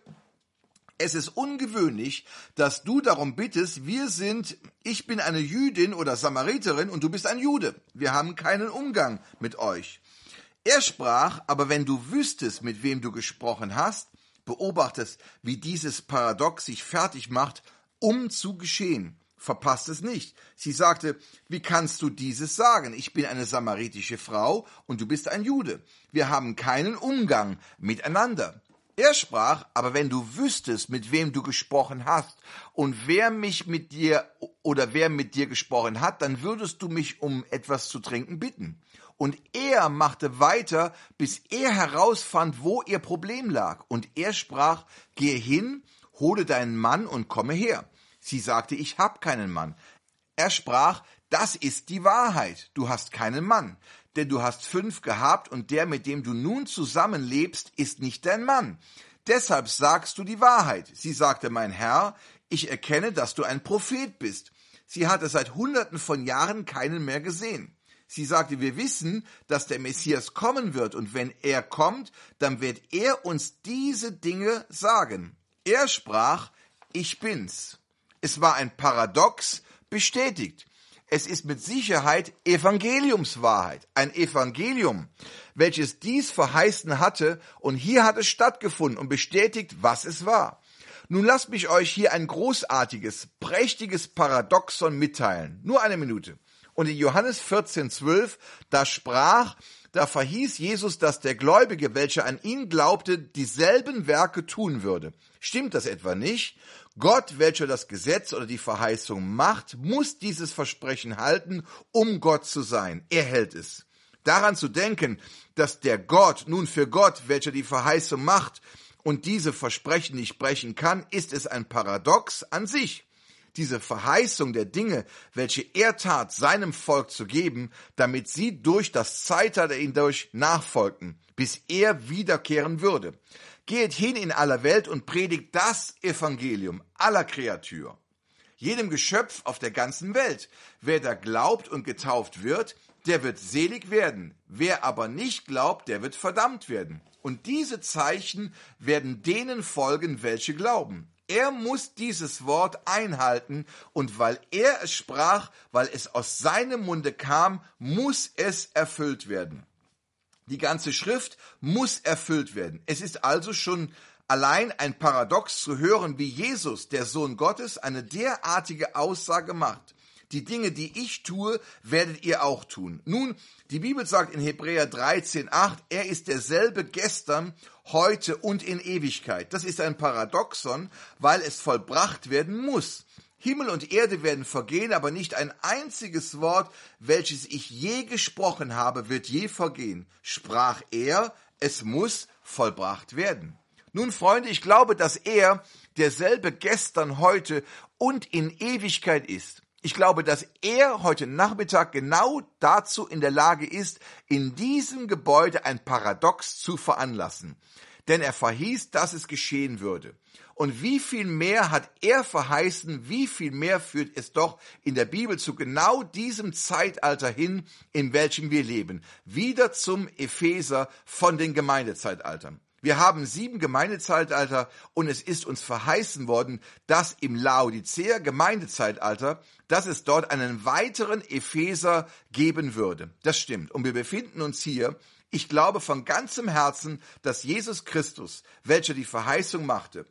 es ist ungewöhnlich, dass du darum bittest, wir sind, ich bin eine Jüdin oder Samariterin und du bist ein Jude. Wir haben keinen Umgang mit euch. Er sprach, aber wenn du wüsstest, mit wem du gesprochen hast, beobachtest, wie dieses Paradox sich fertig macht, um zu geschehen. Verpasst es nicht. Sie sagte, wie kannst du dieses sagen? Ich bin eine samaritische Frau und du bist ein Jude. Wir haben keinen Umgang miteinander. Er sprach, aber wenn du wüsstest, mit wem du gesprochen hast und wer mich mit dir oder wer mit dir gesprochen hat, dann würdest du mich um etwas zu trinken bitten. Und er machte weiter, bis er herausfand, wo ihr Problem lag. Und er sprach, gehe hin, hole deinen Mann und komme her. Sie sagte, ich habe keinen Mann. Er sprach, das ist die Wahrheit, du hast keinen Mann, denn du hast fünf gehabt und der, mit dem du nun zusammenlebst, ist nicht dein Mann. Deshalb sagst du die Wahrheit. Sie sagte, mein Herr, ich erkenne, dass du ein Prophet bist. Sie hatte seit Hunderten von Jahren keinen mehr gesehen. Sie sagte, wir wissen, dass der Messias kommen wird und wenn er kommt, dann wird er uns diese Dinge sagen. Er sprach, ich bin's. Es war ein Paradox bestätigt. Es ist mit Sicherheit Evangeliumswahrheit, ein Evangelium, welches dies verheißen hatte und hier hat es stattgefunden und bestätigt, was es war. Nun lasst mich euch hier ein großartiges, prächtiges Paradoxon mitteilen. Nur eine Minute. Und in Johannes vierzehn zwölf, da sprach, da verhieß Jesus, dass der Gläubige, welcher an ihn glaubte, dieselben Werke tun würde. Stimmt das etwa nicht? Gott, welcher das Gesetz oder die Verheißung macht, muss dieses Versprechen halten, um Gott zu sein. Er hält es. Daran zu denken, dass der Gott, nun für Gott, welcher die Verheißung macht und diese Versprechen nicht brechen kann, ist es ein Paradox an sich. Diese Verheißung der Dinge, welche er tat, seinem Volk zu geben, damit sie durch das Zeitalter hindurch nachfolgten, bis er wiederkehren würde. Geht hin in aller Welt und predigt das Evangelium aller Kreatur. Jedem Geschöpf auf der ganzen Welt. Wer da glaubt und getauft wird, der wird selig werden. Wer aber nicht glaubt, der wird verdammt werden. Und diese Zeichen werden denen folgen, welche glauben. Er muss dieses Wort einhalten und weil er es sprach, weil es aus seinem Munde kam, muss es erfüllt werden. Die ganze Schrift muss erfüllt werden. Es ist also schon allein ein Paradox zu hören, wie Jesus, der Sohn Gottes, eine derartige Aussage macht. Die Dinge, die ich tue, werdet ihr auch tun. Nun, die Bibel sagt in Hebräer dreizehn acht, er ist derselbe gestern, heute und in Ewigkeit. Das ist ein Paradoxon, weil es vollbracht werden muss. Himmel und Erde werden vergehen, aber nicht ein einziges Wort, welches ich je gesprochen habe, wird je vergehen. Sprach er, es muss vollbracht werden. Nun, Freunde, ich glaube, dass er derselbe gestern, heute und in Ewigkeit ist. Ich glaube, dass er heute Nachmittag genau dazu in der Lage ist, in diesem Gebäude ein Paradox zu veranlassen. Denn er verhieß, dass es geschehen würde. Und wie viel mehr hat er verheißen, wie viel mehr führt es doch in der Bibel zu genau diesem Zeitalter hin, in welchem wir leben. Wieder zum Epheser von den Gemeindezeitaltern. Wir haben sieben Gemeindezeitalter und es ist uns verheißen worden, dass im Laodicea Gemeindezeitalter, dass es dort einen weiteren Epheser geben würde. Das stimmt. Und wir befinden uns hier, ich glaube von ganzem Herzen, dass Jesus Christus, welcher die Verheißung machte,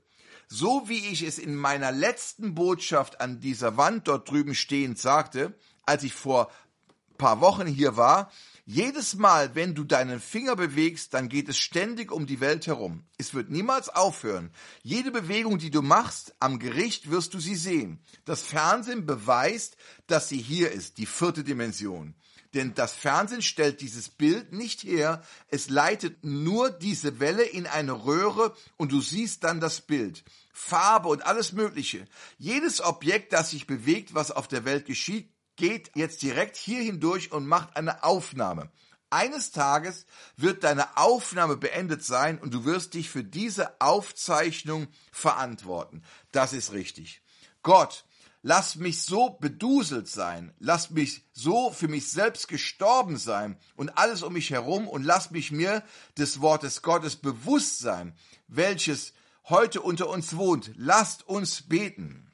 so wie ich es in meiner letzten Botschaft an dieser Wand dort drüben stehend sagte, als ich vor ein paar Wochen hier war, jedes Mal, wenn du deinen Finger bewegst, dann geht es ständig um die Welt herum. Es wird niemals aufhören. Jede Bewegung, die du machst, am Gericht wirst du sie sehen. Das Fernsehen beweist, dass sie hier ist, die vierte Dimension. Denn das Fernsehen stellt dieses Bild nicht her, es leitet nur diese Welle in eine Röhre und du siehst dann das Bild. Farbe und alles Mögliche. Jedes Objekt, das sich bewegt, was auf der Welt geschieht, geht jetzt direkt hier hindurch und macht eine Aufnahme. Eines Tages wird deine Aufnahme beendet sein und du wirst dich für diese Aufzeichnung verantworten. Das ist richtig. Gott, lass mich so beduselt sein, lass mich so für mich selbst gestorben sein und alles um mich herum und lass mich mir des Wortes Gottes bewusst sein, welches heute unter uns wohnt. Lasst uns beten.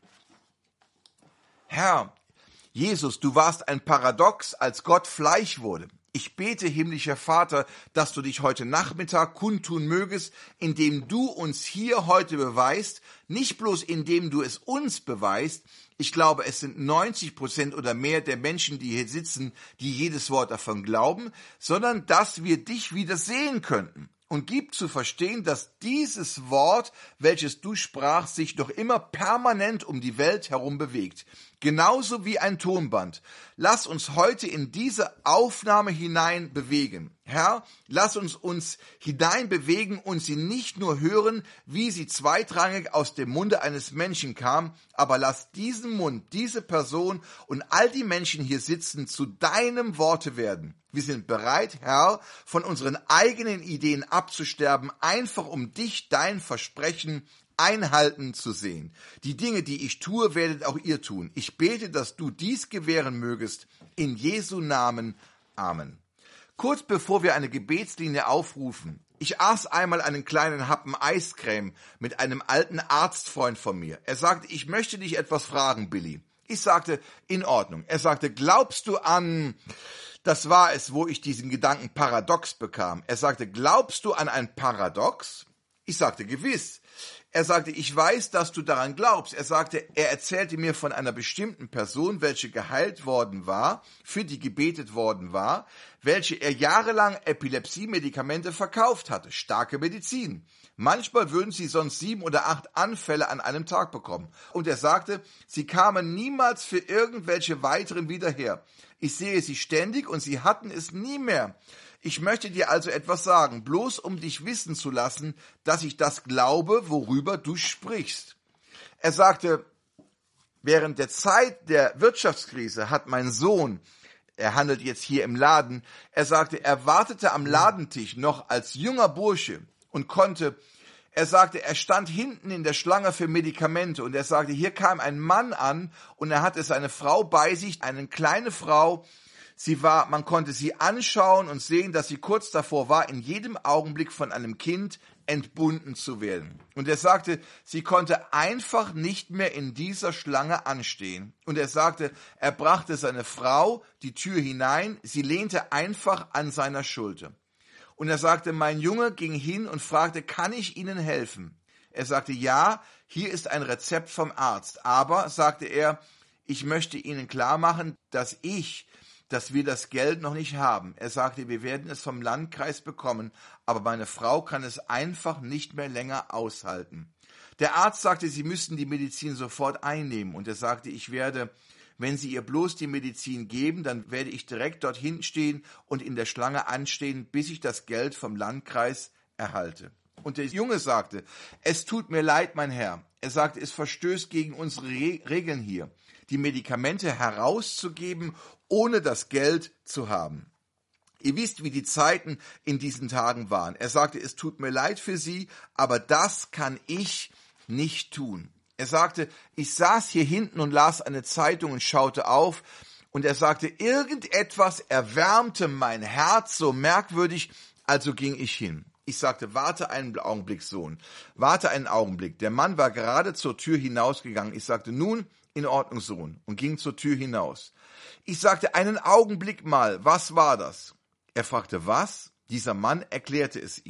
Herr, Jesus, du warst ein Paradox, als Gott Fleisch wurde. Ich bete, himmlischer Vater, dass du dich heute Nachmittag kundtun mögest, indem du uns hier heute beweist, nicht bloß indem du es uns beweist. Ich glaube, es sind neunzig Prozent oder mehr der Menschen, die hier sitzen, die jedes Wort davon glauben, sondern dass wir dich wieder sehen könnten. Und gib zu verstehen, dass dieses Wort, welches du sprachst, sich noch immer permanent um die Welt herum bewegt. Genauso wie ein Tonband. Lass uns heute in diese Aufnahme hinein bewegen. Herr, lass uns uns hinein bewegen und sie nicht nur hören, wie sie zweitrangig aus dem Munde eines Menschen kam, aber lass diesen Mund, diese Person und all die Menschen hier sitzen zu deinem Worte werden. Wir sind bereit, Herr, von unseren eigenen Ideen abzusterben, einfach um dich, dein Versprechen, einhalten zu sehen. Die Dinge, die ich tue, werdet auch ihr tun. Ich bete, dass du dies gewähren mögest. In Jesu Namen. Amen. Kurz bevor wir eine Gebetslinie aufrufen, ich aß einmal einen kleinen Happen Eiscreme mit einem alten Arztfreund von mir. Er sagte, ich möchte dich etwas fragen, Billy. Ich sagte, in Ordnung. Er sagte, glaubst du an... Das war es, wo ich diesen Gedanken Paradox bekam. Er sagte, glaubst du an ein Paradox? Ich sagte, gewiss. Er sagte, ich weiß, dass du daran glaubst. Er sagte, er erzählte mir von einer bestimmten Person, welche geheilt worden war, für die gebetet worden war, welche er jahrelang Epilepsie-Medikamente verkauft hatte. Starke Medizin. Manchmal würden sie sonst sieben oder acht Anfälle an einem Tag bekommen. Und er sagte, sie kamen niemals für irgendwelche weiteren wieder her. Ich sehe sie ständig und sie hatten es nie mehr. Ich möchte dir also etwas sagen, bloß um dich wissen zu lassen, dass ich das glaube, worüber du sprichst. Er sagte, während der Zeit der Wirtschaftskrise hat mein Sohn, er handelt jetzt hier im Laden, er sagte, er wartete am Ladentisch noch als junger Bursche und konnte, er sagte, er stand hinten in der Schlange für Medikamente und er sagte, hier kam ein Mann an und er hatte seine Frau bei sich, eine kleine Frau. Sie war, man konnte sie anschauen und sehen, dass sie kurz davor war, in jedem Augenblick von einem Kind entbunden zu werden. Und er sagte, sie konnte einfach nicht mehr in dieser Schlange anstehen. Und er sagte, er brachte seine Frau die Tür hinein, sie lehnte einfach an seiner Schulter. Und er sagte, mein Junge ging hin und fragte, kann ich Ihnen helfen? Er sagte, ja, hier ist ein Rezept vom Arzt. Aber, sagte er, ich möchte Ihnen klar machen, dass ich, dass wir das Geld noch nicht haben. Er sagte, wir werden es vom Landkreis bekommen, aber meine Frau kann es einfach nicht mehr länger aushalten. Der Arzt sagte, Sie müssten die Medizin sofort einnehmen. Und er sagte, ich werde... Wenn Sie ihr bloß die Medizin geben, dann werde ich direkt dorthin stehen und in der Schlange anstehen, bis ich das Geld vom Landkreis erhalte. Und der Junge sagte, es tut mir leid, mein Herr. Er sagte, es verstößt gegen unsere Re- Regeln hier, die Medikamente herauszugeben, ohne das Geld zu haben. Ihr wisst, wie die Zeiten in diesen Tagen waren. Er sagte, es tut mir leid für Sie, aber das kann ich nicht tun. Er sagte, ich saß hier hinten und las eine Zeitung und schaute auf und er sagte, irgendetwas erwärmte mein Herz so merkwürdig, also ging ich hin. Ich sagte, warte einen Augenblick, Sohn, warte einen Augenblick. Der Mann war gerade zur Tür hinausgegangen. Ich sagte, nun, in Ordnung, Sohn, und ging zur Tür hinaus. Ich sagte, einen Augenblick mal, was war das? Er fragte, was? Dieser Mann erklärte es ihm.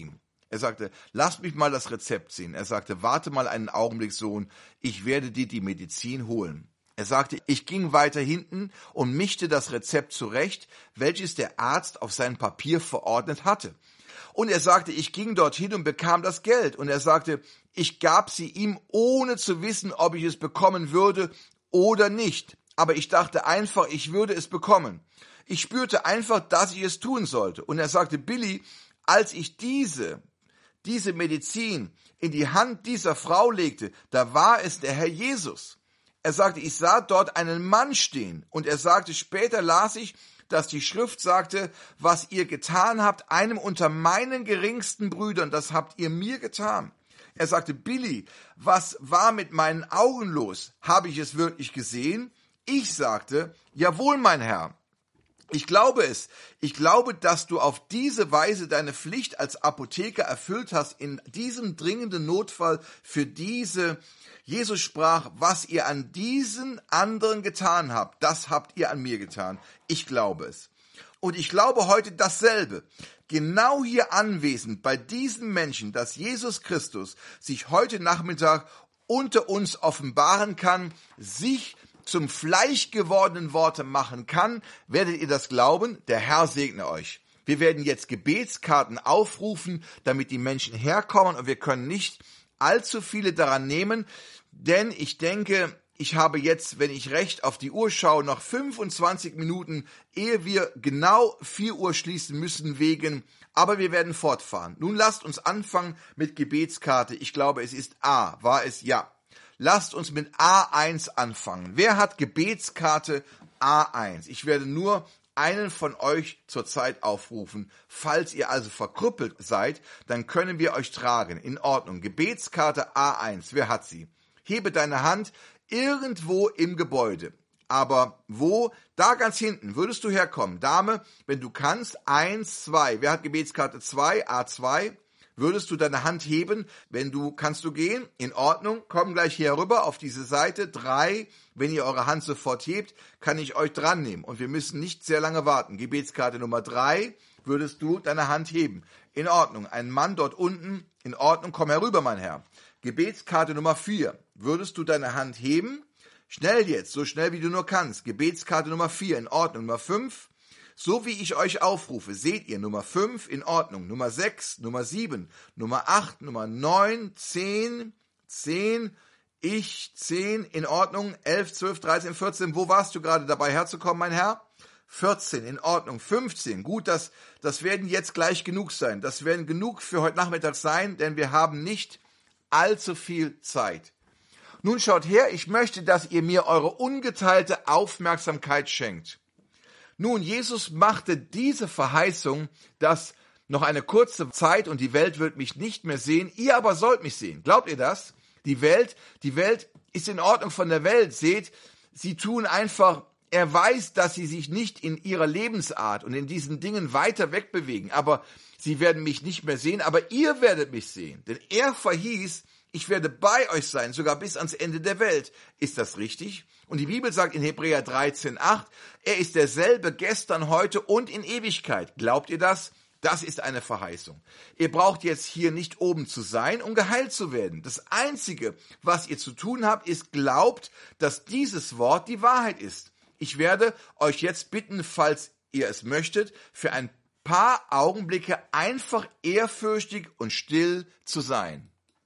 Er sagte, lass mich mal das Rezept sehen. Er sagte, warte mal einen Augenblick, Sohn, ich werde dir die Medizin holen. Er sagte, ich ging weiter hinten und mischte das Rezept zurecht, welches der Arzt auf sein Papier verordnet hatte. Und er sagte, ich ging dorthin und bekam das Geld. Und er sagte, ich gab sie ihm, ohne zu wissen, ob ich es bekommen würde oder nicht. Aber ich dachte einfach, ich würde es bekommen. Ich spürte einfach, dass ich es tun sollte. Und er sagte, Billy, als ich diese, diese Medizin in die Hand dieser Frau legte, da war es der Herr Jesus. Er sagte, ich sah dort einen Mann stehen. Und er sagte, später las ich, dass die Schrift sagte, was ihr getan habt, einem unter meinen geringsten Brüdern, das habt ihr mir getan. Er sagte, Billy, was war mit meinen Augen los? Habe ich es wirklich gesehen? Ich sagte, jawohl, mein Herr. Ich glaube es. Ich glaube, dass du auf diese Weise deine Pflicht als Apotheker erfüllt hast in diesem dringenden Notfall für diese. Jesus sprach, was ihr an diesen anderen getan habt, das habt ihr an mir getan. Ich glaube es. Und ich glaube heute dasselbe. Genau hier anwesend bei diesen Menschen, dass Jesus Christus sich heute Nachmittag unter uns offenbaren kann, sich zum Fleisch gewordenen Worte machen kann, werdet ihr das glauben? Der Herr segne euch. Wir werden jetzt Gebetskarten aufrufen, damit die Menschen herkommen, und wir können nicht allzu viele daran nehmen, denn ich denke, ich habe jetzt, wenn ich recht auf die Uhr schaue, noch fünfundzwanzig Minuten, ehe wir genau vier Uhr schließen müssen wegen, aber wir werden fortfahren. Nun lasst uns anfangen mit Gebetskarte. Ich glaube, es ist A. War es? Ja. Lasst uns mit A eins anfangen. Wer hat Gebetskarte A eins? Ich werde nur einen von euch zurzeit aufrufen. Falls ihr also verkrüppelt seid, dann können wir euch tragen. In Ordnung. Gebetskarte A eins. Wer hat sie? Hebe deine Hand irgendwo im Gebäude. Aber wo? Da ganz hinten. Würdest du herkommen? Dame, wenn du kannst. Eins, zwei. Wer hat Gebetskarte zwei? A zwei. Würdest du deine Hand heben, wenn du, kannst du gehen? In Ordnung, komm gleich hier rüber auf diese Seite. Drei, wenn ihr eure Hand sofort hebt, kann ich euch dran nehmen. Und wir müssen nicht sehr lange warten. Gebetskarte Nummer drei, würdest du deine Hand heben. In Ordnung, ein Mann dort unten, in Ordnung, komm herüber, mein Herr. Gebetskarte Nummer vier, würdest du deine Hand heben? Schnell jetzt, so schnell wie du nur kannst. Gebetskarte Nummer vier, in Ordnung. Nummer fünf. So wie ich euch aufrufe, seht ihr, Nummer fünf in Ordnung, Nummer sechs, Nummer sieben, Nummer acht, Nummer neun, zehn, zehn, ich, zehn, in Ordnung, elf, zwölf, dreizehn, vierzehn, wo warst du gerade dabei herzukommen, mein Herr? vierzehn, in Ordnung, fünfzehn, gut, das, das werden jetzt gleich genug sein, das werden genug für heute Nachmittag sein, denn wir haben nicht allzu viel Zeit. Nun schaut her, ich möchte, dass ihr mir eure ungeteilte Aufmerksamkeit schenkt. Nun, Jesus machte diese Verheißung, dass noch eine kurze Zeit und die Welt wird mich nicht mehr sehen, ihr aber sollt mich sehen. Glaubt ihr das? Die Welt, die Welt ist in Ordnung von der Welt. Seht, sie tun einfach, er weiß, dass sie sich nicht in ihrer Lebensart und in diesen Dingen weiter wegbewegen, aber sie werden mich nicht mehr sehen, aber ihr werdet mich sehen. Denn er verhieß, ich werde bei euch sein, sogar bis ans Ende der Welt. Ist das richtig? Und die Bibel sagt in Hebräer dreizehn acht, er ist derselbe gestern, heute und in Ewigkeit. Glaubt ihr das? Das ist eine Verheißung. Ihr braucht jetzt hier nicht oben zu sein, um geheilt zu werden. Das Einzige, was ihr zu tun habt, ist, glaubt, dass dieses Wort die Wahrheit ist. Ich werde euch jetzt bitten, falls ihr es möchtet, für ein paar Augenblicke einfach ehrfürchtig und still zu sein.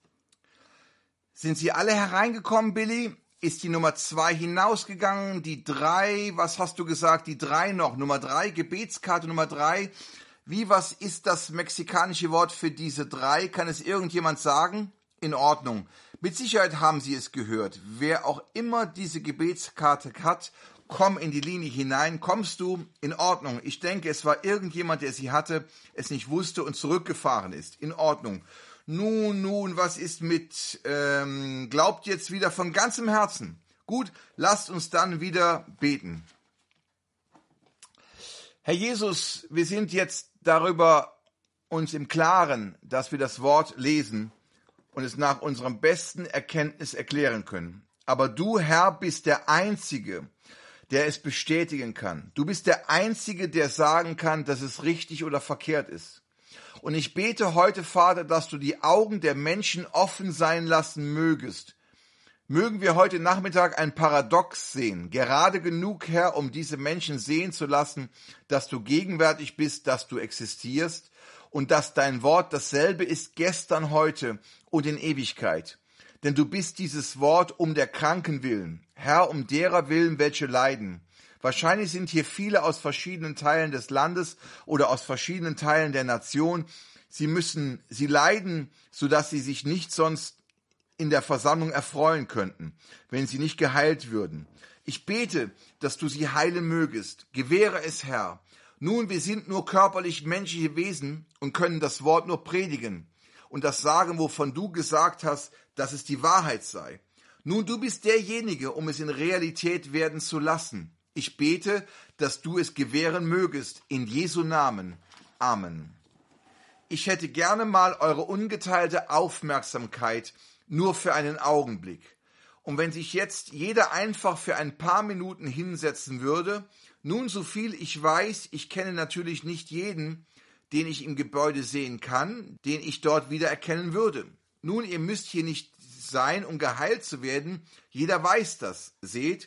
Sind sie alle hereingekommen, Billy? Ist die Nummer zwei hinausgegangen? Die drei, was hast du gesagt? Die drei noch. Nummer drei, Gebetskarte Nummer drei. Wie, was ist das mexikanische Wort für diese drei? Kann es irgendjemand sagen? In Ordnung. Mit Sicherheit haben Sie es gehört. Wer auch immer diese Gebetskarte hat, komm in die Linie hinein. Kommst du? In Ordnung. Ich denke, es war irgendjemand, der sie hatte, es nicht wusste und zurückgefahren ist. In Ordnung. Nun, nun, was ist mit, ähm, glaubt jetzt wieder von ganzem Herzen. Gut, lasst uns dann wieder beten. Herr Jesus, wir sind jetzt darüber uns im Klaren, dass wir das Wort lesen und es nach unserem besten Erkenntnis erklären können. Aber du, Herr, bist der Einzige, der es bestätigen kann. Du bist der Einzige, der sagen kann, dass es richtig oder verkehrt ist. Und ich bete heute, Vater, dass du die Augen der Menschen offen sein lassen mögest. Mögen wir heute Nachmittag ein Paradox sehen, gerade genug, Herr, um diese Menschen sehen zu lassen, dass du gegenwärtig bist, dass du existierst und dass dein Wort dasselbe ist gestern, heute und in Ewigkeit. Denn du bist dieses Wort um der Kranken willen, Herr, um derer willen, welche leiden. Wahrscheinlich sind hier viele aus verschiedenen Teilen des Landes oder aus verschiedenen Teilen der Nation. Sie müssen, sie leiden, sodass sie sich nicht sonst in der Versammlung erfreuen könnten, wenn sie nicht geheilt würden. Ich bete, dass du sie heilen mögest. Gewähre es, Herr. Nun, wir sind nur körperlich menschliche Wesen und können das Wort nur predigen und das sagen, wovon du gesagt hast, dass es die Wahrheit sei. Nun, du bist derjenige, um es in Realität werden zu lassen. Ich bete, dass du es gewähren mögest, in Jesu Namen. Amen. Ich hätte gerne mal eure ungeteilte Aufmerksamkeit nur für einen Augenblick. Und wenn sich jetzt jeder einfach für ein paar Minuten hinsetzen würde, nun, so viel ich weiß, ich kenne natürlich nicht jeden, den ich im Gebäude sehen kann, den ich dort wieder erkennen würde. Nun, ihr müsst hier nicht sein, um geheilt zu werden. Jeder weiß das. Seht,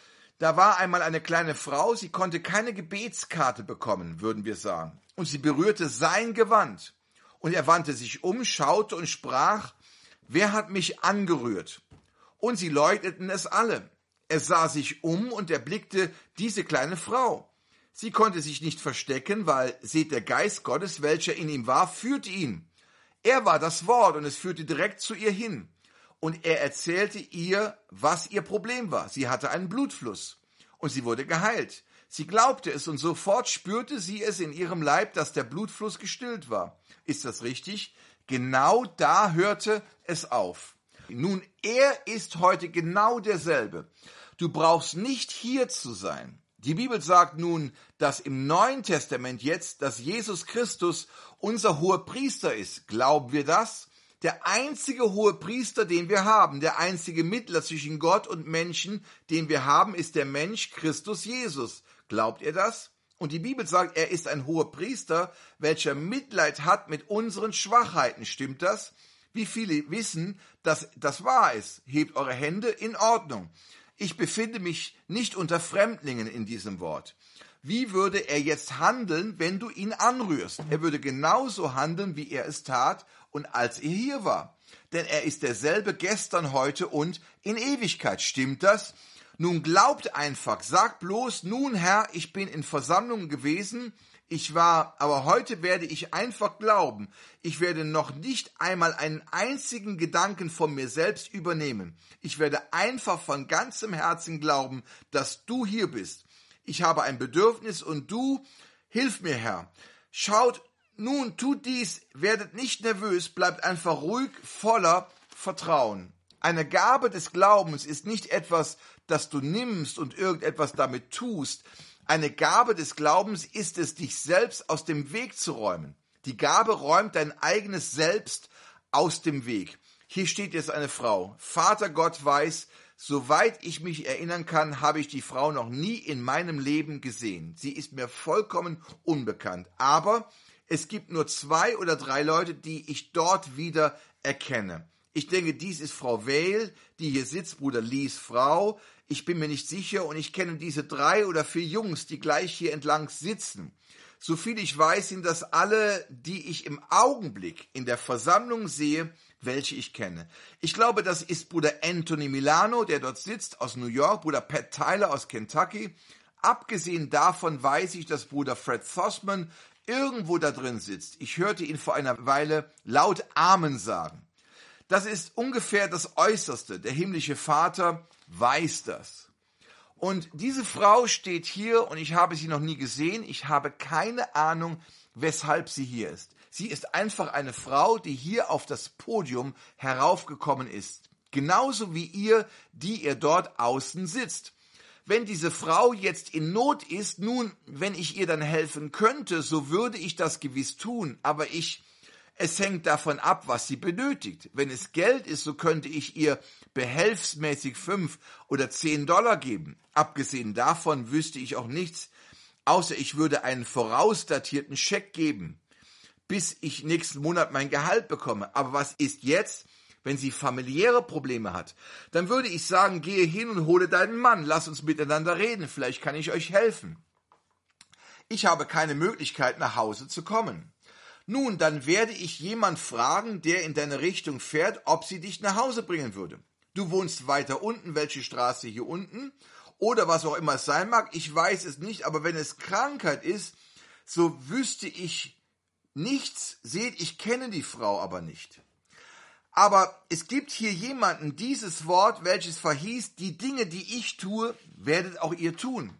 da war einmal eine kleine Frau, sie konnte keine Gebetskarte bekommen, würden wir sagen. Und sie berührte sein Gewand. Und er wandte sich um, schaute und sprach: Wer hat mich angerührt? Und sie leugneten es alle. Er sah sich um und erblickte diese kleine Frau. Sie konnte sich nicht verstecken, weil, seht, der Geist Gottes, welcher in ihm war, führte ihn. Er war das Wort und es führte direkt zu ihr hin. Und er erzählte ihr, was ihr Problem war. Sie hatte einen Blutfluss und sie wurde geheilt. Sie glaubte es und sofort spürte sie es in ihrem Leib, dass der Blutfluss gestillt war. Ist das richtig? Genau da hörte es auf. Nun, er ist heute genau derselbe. Du brauchst nicht hier zu sein. Die Bibel sagt nun, dass im Neuen Testament jetzt, dass Jesus Christus unser Hohepriester ist. Glauben wir das? Der einzige Hohepriester, den wir haben, der einzige Mittler zwischen Gott und Menschen, den wir haben, ist der Mensch Christus Jesus. Glaubt ihr das? Und die Bibel sagt, er ist ein Hohepriester, welcher Mitleid hat mit unseren Schwachheiten. Stimmt das? Wie viele wissen, dass das wahr ist? Hebt eure Hände, in Ordnung. Ich befinde mich nicht unter Fremdlingen in diesem Wort. Wie würde er jetzt handeln, wenn du ihn anrührst? Er würde genauso handeln, wie er es tat und als er hier war. Denn er ist derselbe gestern, heute und in Ewigkeit. Stimmt das? Nun glaubt einfach, sagt bloß, nun Herr, ich bin in Versammlungen gewesen, ich war, aber heute werde ich einfach glauben. Ich werde noch nicht einmal einen einzigen Gedanken von mir selbst übernehmen. Ich werde einfach von ganzem Herzen glauben, dass du hier bist. Ich habe ein Bedürfnis und du, hilf mir, Herr. Schaut, nun, tut dies, werdet nicht nervös, bleibt einfach ruhig, voller Vertrauen. Eine Gabe des Glaubens ist nicht etwas, das du nimmst und irgendetwas damit tust. Eine Gabe des Glaubens ist es, dich selbst aus dem Weg zu räumen. Die Gabe räumt dein eigenes Selbst aus dem Weg. Hier steht jetzt eine Frau. Vater Gott weiß, soweit ich mich erinnern kann, habe ich die Frau noch nie in meinem Leben gesehen. Sie ist mir vollkommen unbekannt. Aber es gibt nur zwei oder drei Leute, die ich dort wieder erkenne. Ich denke, dies ist Frau Weil, die hier sitzt, Bruder Lees Frau. Ich bin mir nicht sicher und ich kenne diese drei oder vier Jungs, die gleich hier entlang sitzen. Soviel ich weiß, sind das alle, die ich im Augenblick in der Versammlung sehe, welche ich kenne. Ich glaube, das ist Bruder Anthony Milano, der dort sitzt, aus New York, Bruder Pat Tyler aus Kentucky. Abgesehen davon weiß ich, dass Bruder Fred Thosman irgendwo da drin sitzt. Ich hörte ihn vor einer Weile laut Amen sagen. Das ist ungefähr das Äußerste. Der himmlische Vater weiß das. Und diese Frau steht hier und ich habe sie noch nie gesehen. Ich habe keine Ahnung, weshalb sie hier ist. Sie ist einfach eine Frau, die hier auf das Podium heraufgekommen ist. Genauso wie ihr, die ihr dort außen sitzt. Wenn diese Frau jetzt in Not ist, nun, wenn ich ihr dann helfen könnte, so würde ich das gewiss tun. Aber ich... Es hängt davon ab, was sie benötigt. Wenn es Geld ist, so könnte ich ihr behelfsmäßig fünf oder zehn Dollar geben. Abgesehen davon wüsste ich auch nichts, außer ich würde einen vorausdatierten Scheck geben. bis ich nächsten Monat mein Gehalt bekomme. Aber was ist jetzt, wenn sie familiäre Probleme hat? Dann würde ich sagen, gehe hin und hole deinen Mann, lass uns miteinander reden, vielleicht kann ich euch helfen. Ich habe keine Möglichkeit, nach Hause zu kommen. Nun, dann werde ich jemand fragen, der in deine Richtung fährt, ob sie dich nach Hause bringen würde. Du wohnst weiter unten, welche Straße hier unten oder was auch immer es sein mag, ich weiß es nicht, aber wenn es Krankheit ist, so wüsste ich nichts, seht, ich kenne die Frau aber nicht. Aber es gibt hier jemanden, dieses Wort, welches verhieß, die Dinge, die ich tue, werdet auch ihr tun.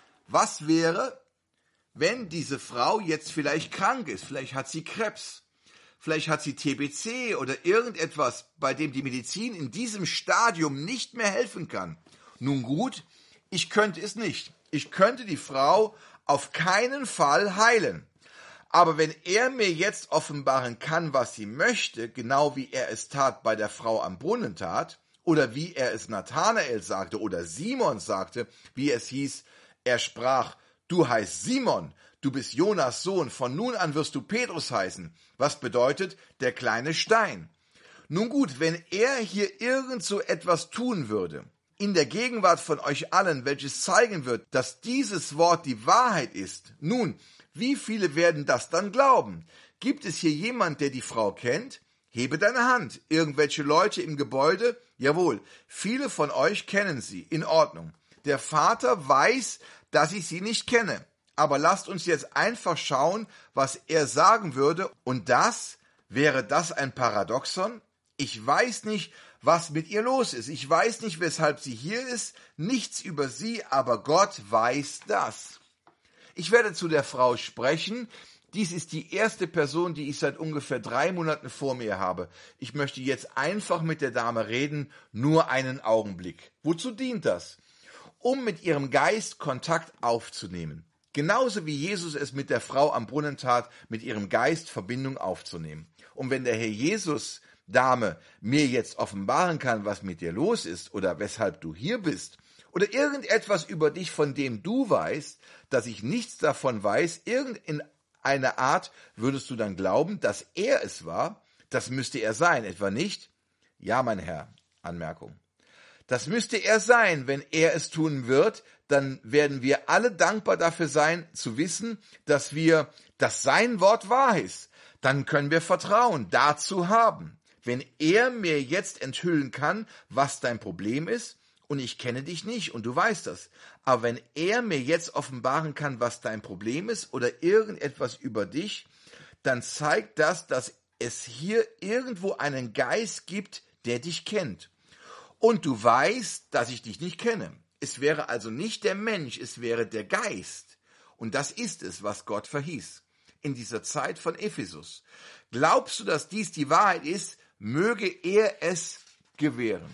Was wäre, wenn diese Frau jetzt vielleicht krank ist, vielleicht hat sie Krebs, vielleicht hat sie T B C oder irgendetwas, bei dem die Medizin in diesem Stadium nicht mehr helfen kann. Nun gut, ich könnte es nicht. Ich könnte die Frau auf keinen Fall heilen. Aber wenn er mir jetzt offenbaren kann, was sie möchte, genau wie er es tat bei der Frau am Brunnen tat, oder wie er es Nathanael sagte oder Simon sagte, wie es hieß, er sprach, du heißt Simon, du bist Jonas Sohn, von nun an wirst du Petrus heißen. Was bedeutet der kleine Stein? Nun gut, wenn er hier irgend so etwas tun würde, in der Gegenwart von euch allen, welches zeigen wird, dass dieses Wort die Wahrheit ist, nun, wie viele werden das dann glauben? Gibt es hier jemand, der die Frau kennt? Hebe deine Hand. Irgendwelche Leute im Gebäude? Jawohl, viele von euch kennen sie. In Ordnung. Der Vater weiß, dass ich sie nicht kenne. Aber lasst uns jetzt einfach schauen, was er sagen würde. Und das, wäre das ein Paradoxon? Ich weiß nicht, was mit ihr los ist. Ich weiß nicht, weshalb sie hier ist. Nichts über sie, aber Gott weiß das. Ich werde zu der Frau sprechen. Dies ist die erste Person, die ich seit ungefähr drei Monaten vor mir habe. Ich möchte jetzt einfach mit der Dame reden, nur einen Augenblick. Wozu dient das? Um mit ihrem Geist Kontakt aufzunehmen. Genauso wie Jesus es mit der Frau am Brunnen tat, mit ihrem Geist Verbindung aufzunehmen. Und wenn der Herr Jesus, Dame, mir jetzt offenbaren kann, was mit dir los ist oder weshalb du hier bist, oder irgendetwas über dich, von dem du weißt, dass ich nichts davon weiß, irgendeine Art, würdest du dann glauben, dass er es war? Das müsste er sein, etwa nicht? Ja, mein Herr, Anmerkung. Das müsste er sein. Wenn er es tun wird, dann werden wir alle dankbar dafür sein, zu wissen, dass wir, dass sein Wort wahr ist. Dann können wir Vertrauen dazu haben. Wenn er mir jetzt enthüllen kann, was dein Problem ist, und ich kenne dich nicht und du weißt das, aber wenn er mir jetzt offenbaren kann, was dein Problem ist oder irgendetwas über dich, dann zeigt das, dass es hier irgendwo einen Geist gibt, der dich kennt. Und du weißt, dass ich dich nicht kenne. Es wäre also nicht der Mensch, es wäre der Geist. Und das ist es, was Gott verhieß in dieser Zeit von Ephesus. Glaubst du, dass dies die Wahrheit ist? Möge er es gewähren.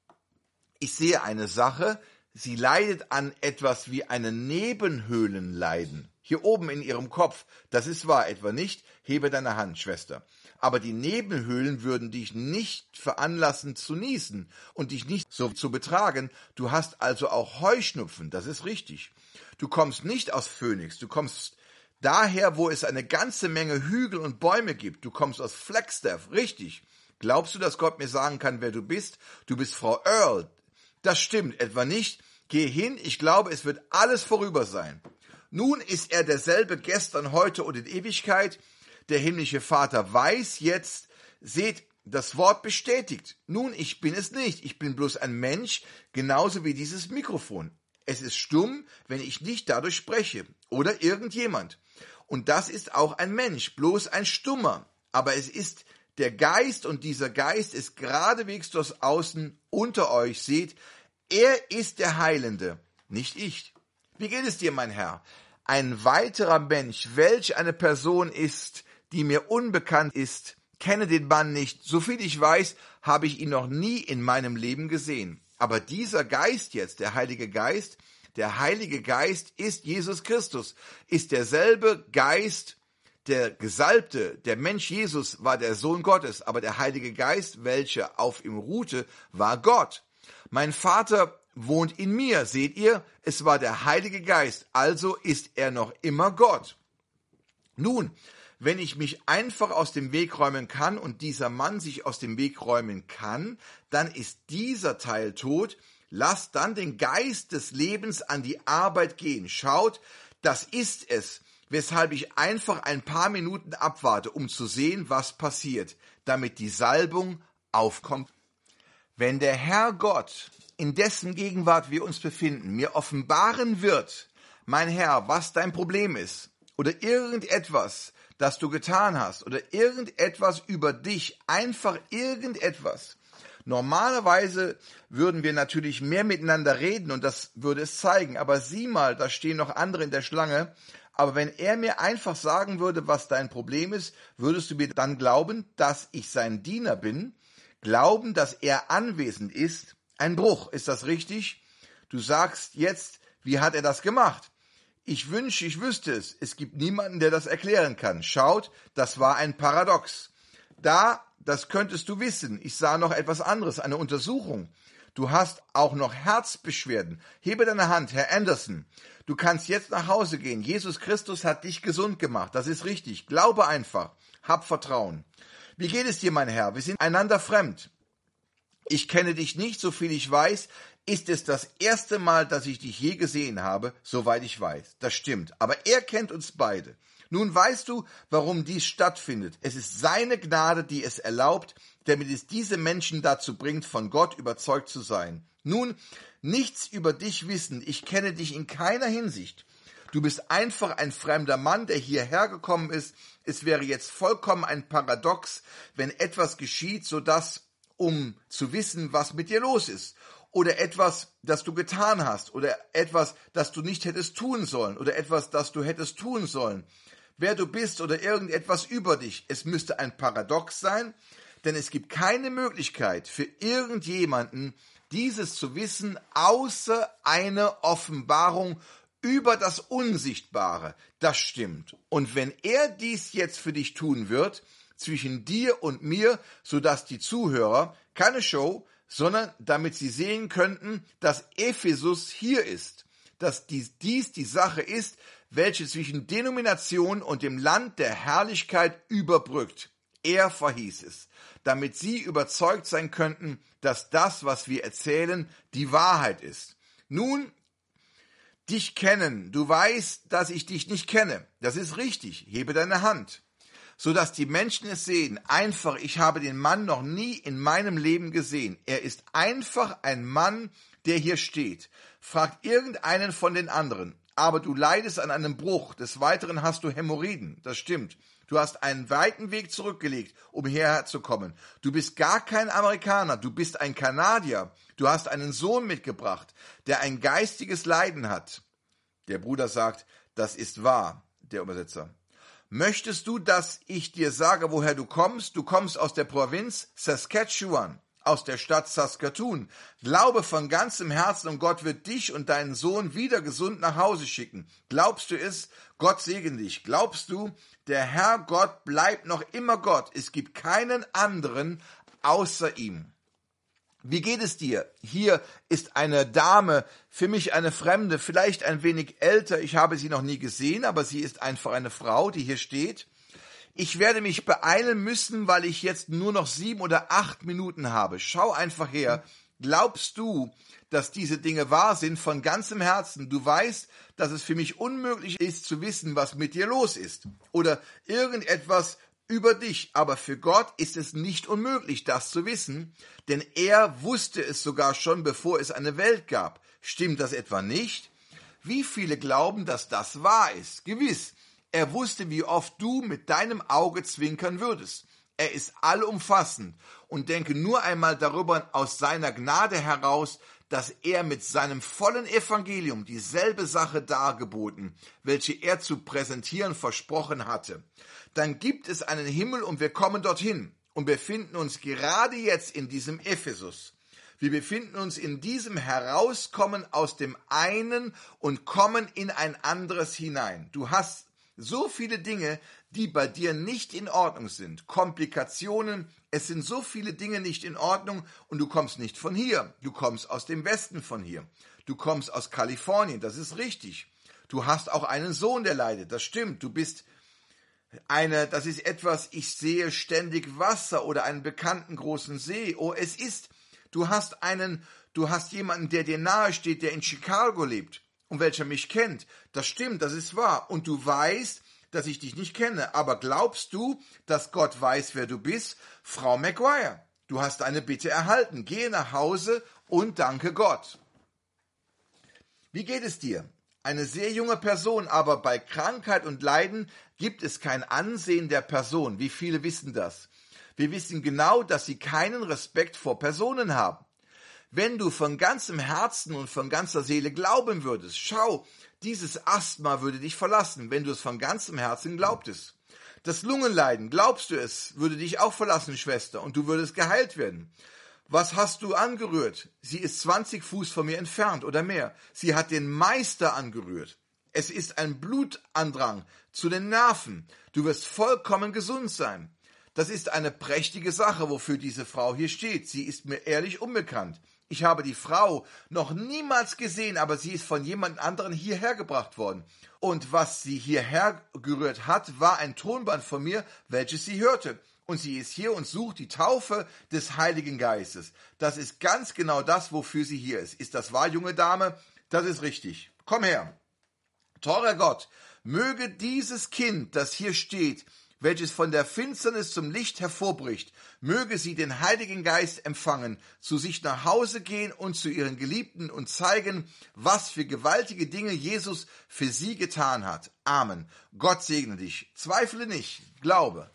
Ich sehe eine Sache, sie leidet an etwas wie einem Nebenhöhlenleiden. Hier oben in ihrem Kopf, das ist wahr, etwa nicht? Hebe deine Hand, Schwester. Aber die Nebenhöhlen würden dich nicht veranlassen zu niesen und dich nicht so zu betragen. Du hast also auch Heuschnupfen, das ist richtig. Du kommst nicht aus Phoenix, du kommst daher, wo es eine ganze Menge Hügel und Bäume gibt. Du kommst aus Flagstaff, richtig. Glaubst du, dass Gott mir sagen kann, wer du bist? Du bist Frau Earl. Das stimmt etwa nicht. Geh hin, ich glaube, es wird alles vorüber sein. Nun ist er derselbe gestern, heute und in Ewigkeit. Der himmlische Vater weiß jetzt, seht, das Wort bestätigt. Nun, ich bin es nicht. Ich bin bloß ein Mensch, genauso wie dieses Mikrofon. Es ist stumm, wenn ich nicht dadurch spreche. Oder irgendjemand. Und das ist auch ein Mensch, bloß ein Stummer. Aber es ist der Geist und dieser Geist ist geradewegs durchs Außen unter euch. Seht, er ist der Heilende, nicht ich. Wie geht es dir, mein Herr? Ein weiterer Mensch, welch eine Person ist, die mir unbekannt ist, kenne den Mann nicht. Soviel ich weiß, habe ich ihn noch nie in meinem Leben gesehen. Aber dieser Geist jetzt, der Heilige Geist, der Heilige Geist ist Jesus Christus, ist derselbe Geist, der Gesalbte, der Mensch Jesus war der Sohn Gottes, aber der Heilige Geist, welcher auf ihm ruhte, war Gott. Mein Vater wohnt in mir, seht ihr? Es war der Heilige Geist, also ist er noch immer Gott. Nun, Wenn ich mich einfach aus dem Weg räumen kann und dieser Mann sich aus dem Weg räumen kann, dann ist dieser Teil tot. Lasst dann den Geist des Lebens an die Arbeit gehen. Schaut, das ist es, weshalb ich einfach ein paar Minuten abwarte, um zu sehen, was passiert, damit die Salbung aufkommt. Wenn der Herr Gott, in dessen Gegenwart wir uns befinden, mir offenbaren wird, mein Herr, was dein Problem ist, oder irgendetwas, das du getan hast, oder irgendetwas über dich, einfach irgendetwas. Normalerweise würden wir natürlich mehr miteinander reden und das würde es zeigen, aber sieh mal, da stehen noch andere in der Schlange, aber wenn er mir einfach sagen würde, was dein Problem ist, würdest du mir dann glauben, dass ich sein Diener bin, glauben, dass er anwesend ist? Ein Bruch, ist das richtig? Du sagst jetzt, wie hat er das gemacht? Ich wünsche, ich wüsste es. Es gibt niemanden, der das erklären kann. Schaut, das war ein Paradox. Da, das könntest du wissen. Ich sah noch etwas anderes, eine Untersuchung. Du hast auch noch Herzbeschwerden. Hebe deine Hand, Herr Anderson. Du kannst jetzt nach Hause gehen. Jesus Christus hat dich gesund gemacht. Das ist richtig. Glaube einfach. Hab Vertrauen. Wie geht es dir, mein Herr? Wir sind einander fremd. Ich kenne dich nicht, so viel ich weiß. Ist es das erste Mal, dass ich dich je gesehen habe, soweit ich weiß. Das stimmt. Aber er kennt uns beide. Nun weißt du, warum dies stattfindet. Es ist seine Gnade, die es erlaubt, damit es diese Menschen dazu bringt, von Gott überzeugt zu sein. Nun, nichts über dich wissen. Ich kenne dich in keiner Hinsicht. Du bist einfach ein fremder Mann, der hierher gekommen ist. Es wäre jetzt vollkommen ein Paradox, wenn etwas geschieht, sodass, um zu wissen, was mit dir los ist, oder etwas, das du getan hast, oder etwas, das du nicht hättest tun sollen, oder etwas, das du hättest tun sollen, wer du bist oder irgendetwas über dich. Es müsste ein Paradox sein, denn es gibt keine Möglichkeit für irgendjemanden, dieses zu wissen, außer eine Offenbarung über das Unsichtbare. Das stimmt. Und wenn er dies jetzt für dich tun wird, zwischen dir und mir, sodass die Zuhörer, keine Show, sondern damit sie sehen könnten, dass Ephesus hier ist, dass dies, dies die Sache ist, welche zwischen Denomination und dem Land der Herrlichkeit überbrückt. Er verhieß es, damit sie überzeugt sein könnten, dass das, was wir erzählen, die Wahrheit ist. Nun, dich kennen, du weißt, dass ich dich nicht kenne. Das ist richtig, hebe deine Hand, sodass die Menschen es sehen. Einfach, ich habe den Mann noch nie in meinem Leben gesehen. Er ist einfach ein Mann, der hier steht. Fragt irgendeinen von den anderen. Aber du leidest an einem Bruch. Des Weiteren hast du Hämorrhoiden. Das stimmt. Du hast einen weiten Weg zurückgelegt, um hierher zu kommen. Du bist gar kein Amerikaner. Du bist ein Kanadier. Du hast einen Sohn mitgebracht, der ein geistiges Leiden hat. Der Bruder sagt, das ist wahr, der Übersetzer. Möchtest du, dass ich dir sage, woher du kommst? Du kommst aus der Provinz Saskatchewan, aus der Stadt Saskatoon. Glaube von ganzem Herzen und Gott wird dich und deinen Sohn wieder gesund nach Hause schicken. Glaubst du es? Gott segne dich. Glaubst du, der Herr Gott bleibt noch immer Gott? Es gibt keinen anderen außer ihm. Wie geht es dir? Hier ist eine Dame, für mich eine Fremde, vielleicht ein wenig älter. Ich habe sie noch nie gesehen, aber sie ist einfach eine Frau, die hier steht. Ich werde mich beeilen müssen, weil ich jetzt nur noch sieben oder acht Minuten habe. Schau einfach her. Glaubst du, dass diese Dinge wahr sind von ganzem Herzen? Du weißt, dass es für mich unmöglich ist zu wissen, was mit dir los ist oder irgendetwas über dich. Aber für Gott ist es nicht unmöglich, das zu wissen, denn er wusste es sogar schon, bevor es eine Welt gab. Stimmt das etwa nicht? Wie viele glauben, dass das wahr ist? Gewiss. Er wusste, wie oft du mit deinem Auge zwinkern würdest. Er ist allumfassend und denke nur einmal darüber aus seiner Gnade heraus, dass er mit seinem vollen Evangelium dieselbe Sache dargeboten, welche er zu präsentieren versprochen hatte. Dann gibt es einen Himmel und wir kommen dorthin und befinden uns gerade jetzt in diesem Ephesus. Wir befinden uns in diesem Herauskommen aus dem einen und kommen in ein anderes hinein. Du hast so viele Dinge, die bei dir nicht in Ordnung sind. Komplikationen, es sind so viele Dinge nicht in Ordnung und du kommst nicht von hier. Du kommst aus dem Westen von hier. Du kommst aus Kalifornien, das ist richtig. Du hast auch einen Sohn, der leidet, das stimmt. Du bist Eine, das ist etwas, ich sehe ständig Wasser oder einen bekannten großen See. Oh, es ist, du hast einen, du hast jemanden, der dir nahe steht, der in Chicago lebt und welcher mich kennt. Das stimmt, das ist wahr. Und du weißt, dass ich dich nicht kenne. Aber glaubst du, dass Gott weiß, wer du bist? Frau Maguire, du hast eine Bitte erhalten. Gehe nach Hause und danke Gott. Wie geht es dir? Eine sehr junge Person, aber bei Krankheit und Leiden gibt es kein Ansehen der Person. Wie viele wissen das? Wir wissen genau, dass sie keinen Respekt vor Personen haben. Wenn du von ganzem Herzen und von ganzer Seele glauben würdest, schau, dieses Asthma würde dich verlassen, wenn du es von ganzem Herzen glaubtest. Das Lungenleiden, glaubst du es, würde dich auch verlassen, Schwester, und du würdest geheilt werden. Was hast du angerührt? Sie ist zwanzig Fuß von mir entfernt oder mehr. Sie hat den Meister angerührt. Es ist ein Blutandrang zu den Nerven. Du wirst vollkommen gesund sein. Das ist eine prächtige Sache, wofür diese Frau hier steht. Sie ist mir ehrlich unbekannt. Ich habe die Frau noch niemals gesehen, aber sie ist von jemand anderem hierher gebracht worden. Und was sie hierher gerührt hat, war ein Tonband von mir, welches sie hörte. Und sie ist hier und sucht die Taufe des Heiligen Geistes. Das ist ganz genau das, wofür sie hier ist. Ist das wahr, junge Dame? Das ist richtig. Komm her. Teurer Gott, möge dieses Kind, das hier steht, welches von der Finsternis zum Licht hervorbricht, möge sie den Heiligen Geist empfangen, zu sich nach Hause gehen und zu ihren Geliebten und zeigen, was für gewaltige Dinge Jesus für sie getan hat. Amen. Gott segne dich. Zweifle nicht. Glaube.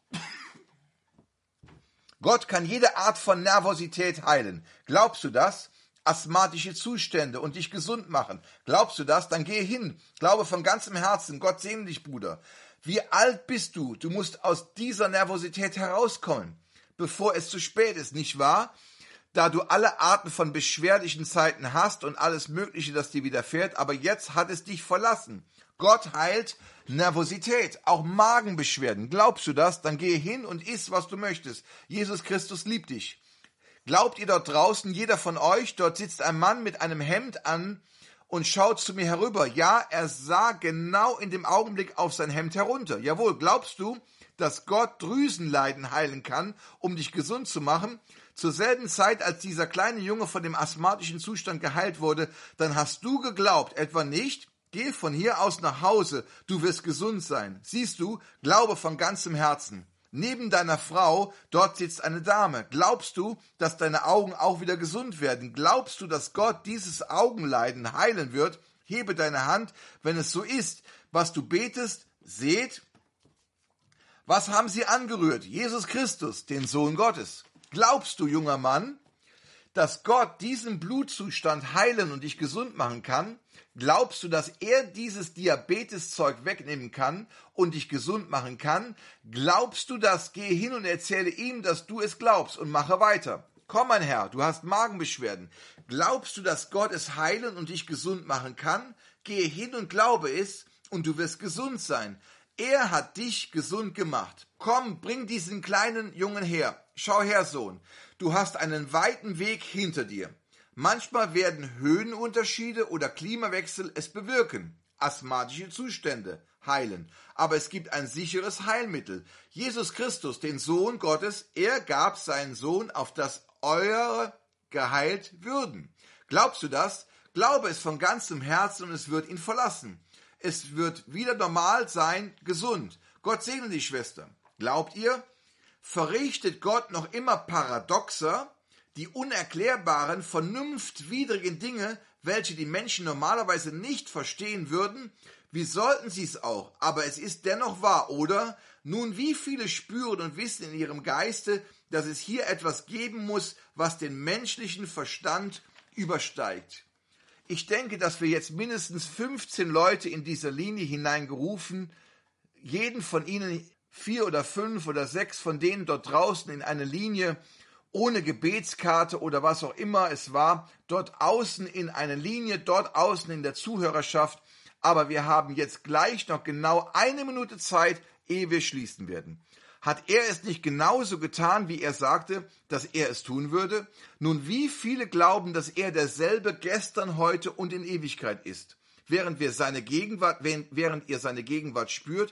Gott kann jede Art von Nervosität heilen. Glaubst du das? Asthmatische Zustände und dich gesund machen. Glaubst du das? Dann gehe hin. Glaube von ganzem Herzen. Gott segne dich, Bruder. Wie alt bist du? Du musst aus dieser Nervosität herauskommen, bevor es zu spät ist, nicht wahr? Da du alle Arten von beschwerlichen Zeiten hast und alles Mögliche, das dir widerfährt, aber jetzt hat es dich verlassen. Gott heilt Nervosität, auch Magenbeschwerden. Glaubst du das? Dann gehe hin und iss, was du möchtest. Jesus Christus liebt dich. Glaubt ihr dort draußen, jeder von euch, dort sitzt ein Mann mit einem Hemd an und schaut zu mir herüber. Ja, er sah genau in dem Augenblick auf sein Hemd herunter. Jawohl, glaubst du, dass Gott Drüsenleiden heilen kann, um dich gesund zu machen? Zur selben Zeit, als dieser kleine Junge von dem asthmatischen Zustand geheilt wurde, dann hast du geglaubt, etwa nicht? Geh von hier aus nach Hause, du wirst gesund sein. Siehst du, glaube von ganzem Herzen. Neben deiner Frau, dort sitzt eine Dame. Glaubst du, dass deine Augen auch wieder gesund werden? Glaubst du, dass Gott dieses Augenleiden heilen wird? Hebe deine Hand, wenn es so ist, was du betest, seht. Was haben sie angerührt? Jesus Christus, den Sohn Gottes. Glaubst du, junger Mann, dass Gott diesen Blutzustand heilen und dich gesund machen kann? Glaubst du, dass er dieses Diabeteszeug wegnehmen kann und dich gesund machen kann? Glaubst du das? Gehe hin und erzähle ihm, dass du es glaubst und mache weiter. Komm, mein Herr, du hast Magenbeschwerden. Glaubst du, dass Gott es heilen und dich gesund machen kann? Gehe hin und glaube es und du wirst gesund sein. Er hat dich gesund gemacht. Komm, bring diesen kleinen Jungen her. Schau her, Sohn. Du hast einen weiten Weg hinter dir. Manchmal werden Höhenunterschiede oder Klimawechsel es bewirken. Asthmatische Zustände heilen. Aber es gibt ein sicheres Heilmittel. Jesus Christus, den Sohn Gottes, er gab seinen Sohn, auf das eure geheilt würden. Glaubst du das? Glaube es von ganzem Herzen und es wird ihn verlassen. Es wird wieder normal sein, gesund. Gott segne die Schwester. Glaubt ihr? Verrichtet Gott noch immer paradoxer, die unerklärbaren, vernunftwidrigen Dinge, welche die Menschen normalerweise nicht verstehen würden? Wie sollten sie es auch? Aber es ist dennoch wahr, oder? Nun, wie viele spüren und wissen in ihrem Geiste, dass es hier etwas geben muss, was den menschlichen Verstand übersteigt? Ich denke, dass wir jetzt mindestens fünfzehn Leute in dieser Linie hineingerufen, jeden von ihnen vier oder fünf oder sechs von denen dort draußen in eine Linie ohne Gebetskarte oder was auch immer es war, dort außen in eine Linie, dort außen in der Zuhörerschaft. Aber wir haben jetzt gleich noch genau eine Minute Zeit, ehe wir schließen werden. Hat er es nicht genauso getan, wie er sagte, dass er es tun würde? Nun, wie viele glauben, dass er derselbe gestern, heute und in Ewigkeit ist? Während wir seine Gegenwart, während ihr seine Gegenwart spürt,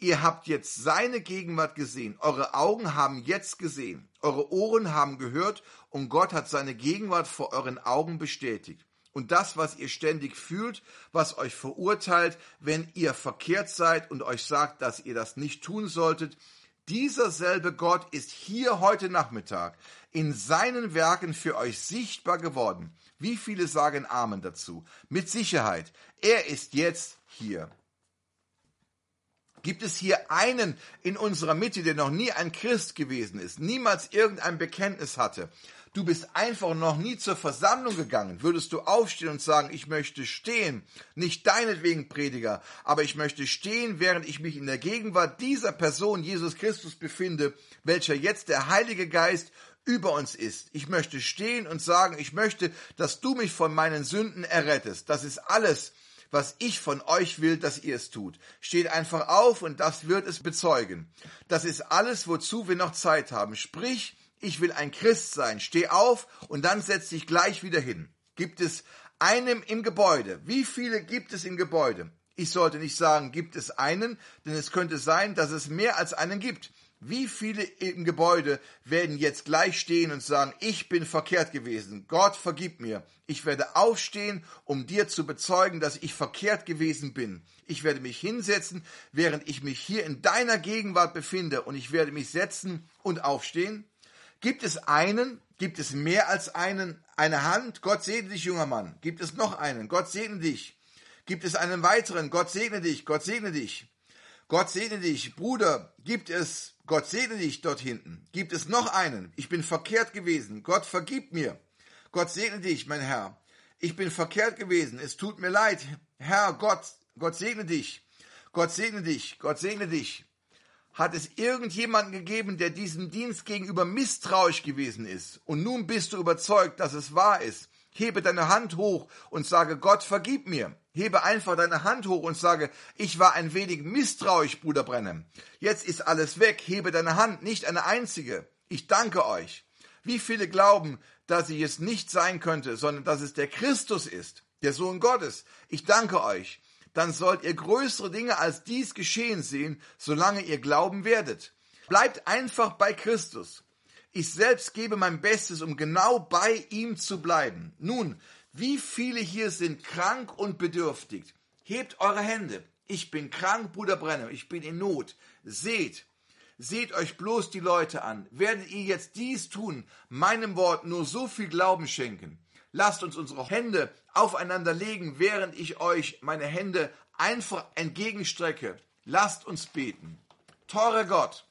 Ihr habt jetzt seine Gegenwart gesehen. Eure Augen haben jetzt gesehen. Eure Ohren haben gehört und Gott hat seine Gegenwart vor euren Augen bestätigt. Und das, was ihr ständig fühlt, was euch verurteilt, wenn ihr verkehrt seid und euch sagt, dass ihr das nicht tun solltet, dieser selbe Gott ist hier heute Nachmittag in seinen Werken für euch sichtbar geworden. Wie viele sagen Amen dazu? Mit Sicherheit. Er ist jetzt hier. Gibt es hier einen in unserer Mitte, der noch nie ein Christ gewesen ist, niemals irgendein Bekenntnis hatte? Du bist einfach noch nie zur Versammlung gegangen. Würdest du aufstehen und sagen, ich möchte stehen, nicht deinetwegen Prediger, aber ich möchte stehen, während ich mich in der Gegenwart dieser Person, Jesus Christus, befinde, welcher jetzt der Heilige Geist über uns ist. Ich möchte stehen und sagen, ich möchte, dass du mich von meinen Sünden errettest. Das ist alles, was ich von euch will, dass ihr es tut. Steht einfach auf und das wird es bezeugen. Das ist alles, wozu wir noch Zeit haben. Sprich, ich will ein Christ sein. Steh auf und dann setz dich gleich wieder hin. Gibt es einen im Gebäude? Wie viele gibt es im Gebäude? Ich sollte nicht sagen, gibt es einen, denn es könnte sein, dass es mehr als einen gibt. Wie viele im Gebäude werden jetzt gleich stehen und sagen, ich bin verkehrt gewesen, Gott vergib mir. Ich werde aufstehen, um dir zu bezeugen, dass ich verkehrt gewesen bin. Ich werde mich hinsetzen, während ich mich hier in deiner Gegenwart befinde und ich werde mich setzen und aufstehen. Gibt es einen? Gibt es mehr als einen? Eine Hand? Gott segne dich, junger Mann. Gibt es noch einen? Gott segne dich. Gibt es einen weiteren? Gott segne dich. Gott segne dich. Gott segne dich. Bruder, gibt es? Gott segne dich dort hinten. Gibt es noch einen? Ich bin verkehrt gewesen. Gott vergib mir. Gott segne dich, mein Herr. Ich bin verkehrt gewesen. Es tut mir leid. Herr, Gott, Gott segne dich. Gott segne dich. Gott segne dich. Hat es irgendjemanden gegeben, der diesem Dienst gegenüber misstrauisch gewesen ist? Und nun bist du überzeugt, dass es wahr ist. Hebe deine Hand hoch und sage, Gott, vergib mir. Hebe einfach deine Hand hoch und sage, ich war ein wenig misstrauisch, Bruder Branham. Jetzt ist alles weg. Hebe deine Hand, nicht eine einzige. Ich danke euch. Wie viele glauben, dass ich es nicht sein könnte, sondern dass es der Christus ist, der Sohn Gottes? Ich danke euch. Dann sollt ihr größere Dinge als dies geschehen sehen, solange ihr glauben werdet. Bleibt einfach bei Christus. Ich selbst gebe mein Bestes, um genau bei ihm zu bleiben. Nun, wie viele hier sind krank und bedürftig? Hebt eure Hände. Ich bin krank, Bruder Branham, ich bin in Not. Seht, seht euch bloß die Leute an. Werdet ihr jetzt dies tun, meinem Wort nur so viel Glauben schenken? Lasst uns unsere Hände aufeinander legen, während ich euch meine Hände einfach entgegenstrecke. Lasst uns beten. Teurer Gott,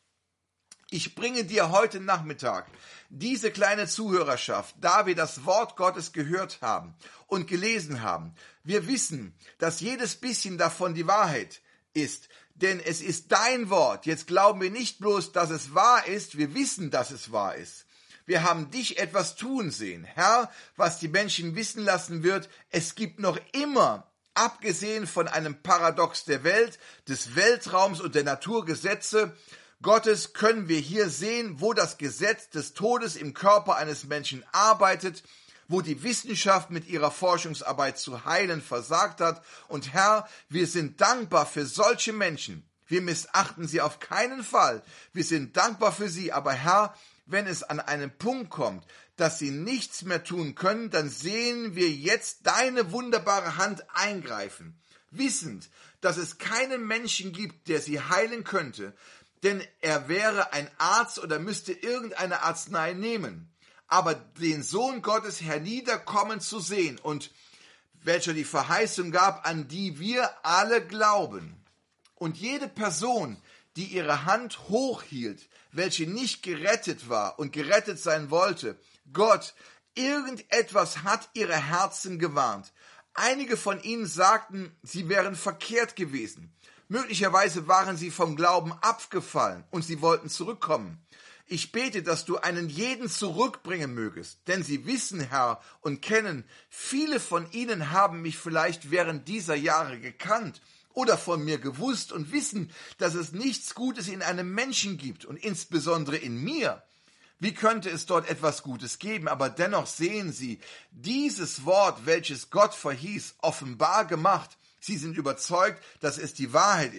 ich bringe dir heute Nachmittag diese kleine Zuhörerschaft, da wir das Wort Gottes gehört haben und gelesen haben. Wir wissen, dass jedes bisschen davon die Wahrheit ist, denn es ist dein Wort. Jetzt glauben wir nicht bloß, dass es wahr ist, wir wissen, dass es wahr ist. Wir haben dich etwas tun sehen. Herr, was die Menschen wissen lassen wird, es gibt noch immer, abgesehen von einem Paradox der Welt, des Weltraums und der Naturgesetze Gottes, können wir hier sehen, wo das Gesetz des Todes im Körper eines Menschen arbeitet, wo die Wissenschaft mit ihrer Forschungsarbeit zu heilen versagt hat. Und Herr, wir sind dankbar für solche Menschen. Wir missachten sie auf keinen Fall. Wir sind dankbar für sie, aber Herr, wenn es an einen Punkt kommt, dass sie nichts mehr tun können, dann sehen wir jetzt deine wunderbare Hand eingreifen, wissend, dass es keinen Menschen gibt, der sie heilen könnte, denn er wäre ein Arzt oder müsste irgendeine Arznei nehmen. Aber den Sohn Gottes herniederkommen zu sehen und welcher die Verheißung gab, an die wir alle glauben. Und jede Person, die ihre Hand hochhielt, welche nicht gerettet war und gerettet sein wollte, Gott, irgendetwas hat ihre Herzen gewarnt. Einige von ihnen sagten, sie wären verkehrt gewesen. Möglicherweise waren sie vom Glauben abgefallen und sie wollten zurückkommen. Ich bete, dass du einen jeden zurückbringen mögest, denn sie wissen, Herr, und kennen, viele von ihnen haben mich vielleicht während dieser Jahre gekannt oder von mir gewusst und wissen, dass es nichts Gutes in einem Menschen gibt und insbesondere in mir. Wie könnte es dort etwas Gutes geben? Aber dennoch sehen sie dieses Wort, welches Gott verhieß, offenbar gemacht. Sie sind überzeugt, dass es die Wahrheit ist.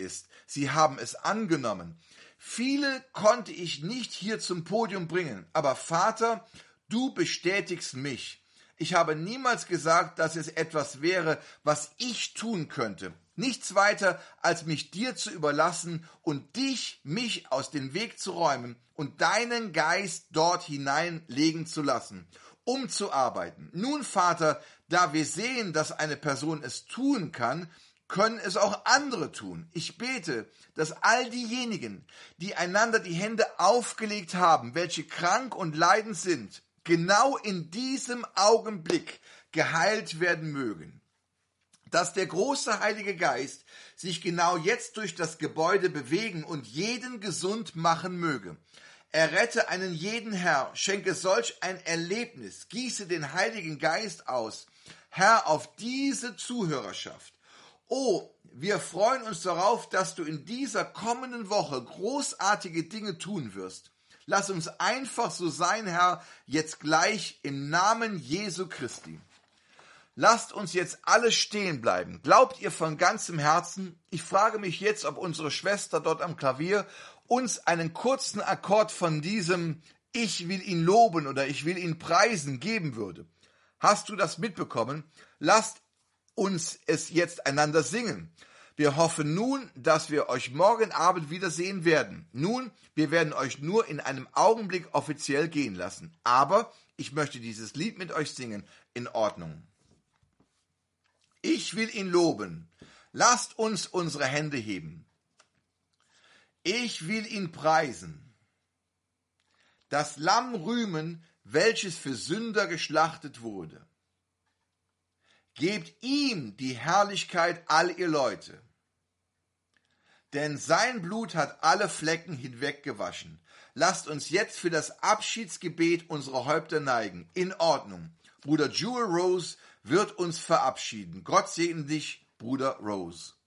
Sie haben es angenommen. Viele konnte ich nicht hier zum Podium bringen, aber Vater, du bestätigst mich. Ich habe niemals gesagt, dass es etwas wäre, was ich tun könnte. Nichts weiter, als mich dir zu überlassen und dich, mich aus dem Weg zu räumen und deinen Geist dort hineinlegen zu lassen, um zu arbeiten. Nun, Vater, da wir sehen, dass eine Person es tun kann, können es auch andere tun. Ich bete, dass all diejenigen, die einander die Hände aufgelegt haben, welche krank und leidend sind, genau in diesem Augenblick geheilt werden mögen. Dass der große Heilige Geist sich genau jetzt durch das Gebäude bewegen und jeden gesund machen möge. Errette einen jeden, Herr, schenke solch ein Erlebnis, gieße den Heiligen Geist aus, Herr, auf diese Zuhörerschaft. Oh, wir freuen uns darauf, dass du in dieser kommenden Woche großartige Dinge tun wirst. Lass uns einfach so sein, Herr, jetzt gleich im Namen Jesu Christi. Lasst uns jetzt alle stehen bleiben. Glaubt ihr von ganzem Herzen? Ich frage mich jetzt, ob unsere Schwester dort am Klavier uns einen kurzen Akkord von diesem Ich will ihn loben oder ich will ihn preisen geben würde. Hast du das mitbekommen? Lasst uns es jetzt einander singen. Wir hoffen nun, dass wir euch morgen Abend wiedersehen werden. Nun, wir werden euch nur in einem Augenblick offiziell gehen lassen. Aber ich möchte dieses Lied mit euch singen. In Ordnung. Ich will ihn loben. Lasst uns unsere Hände heben. Ich will ihn preisen. Das Lamm rühmen, welches für Sünder geschlachtet wurde. Gebt ihm die Herrlichkeit, all ihr Leute. Denn sein Blut hat alle Flecken hinweggewaschen. Lasst uns jetzt für das Abschiedsgebet unsere Häupter neigen. In Ordnung. Bruder Jewel Rose wird uns verabschieden. Gott segne dich, Bruder Rose.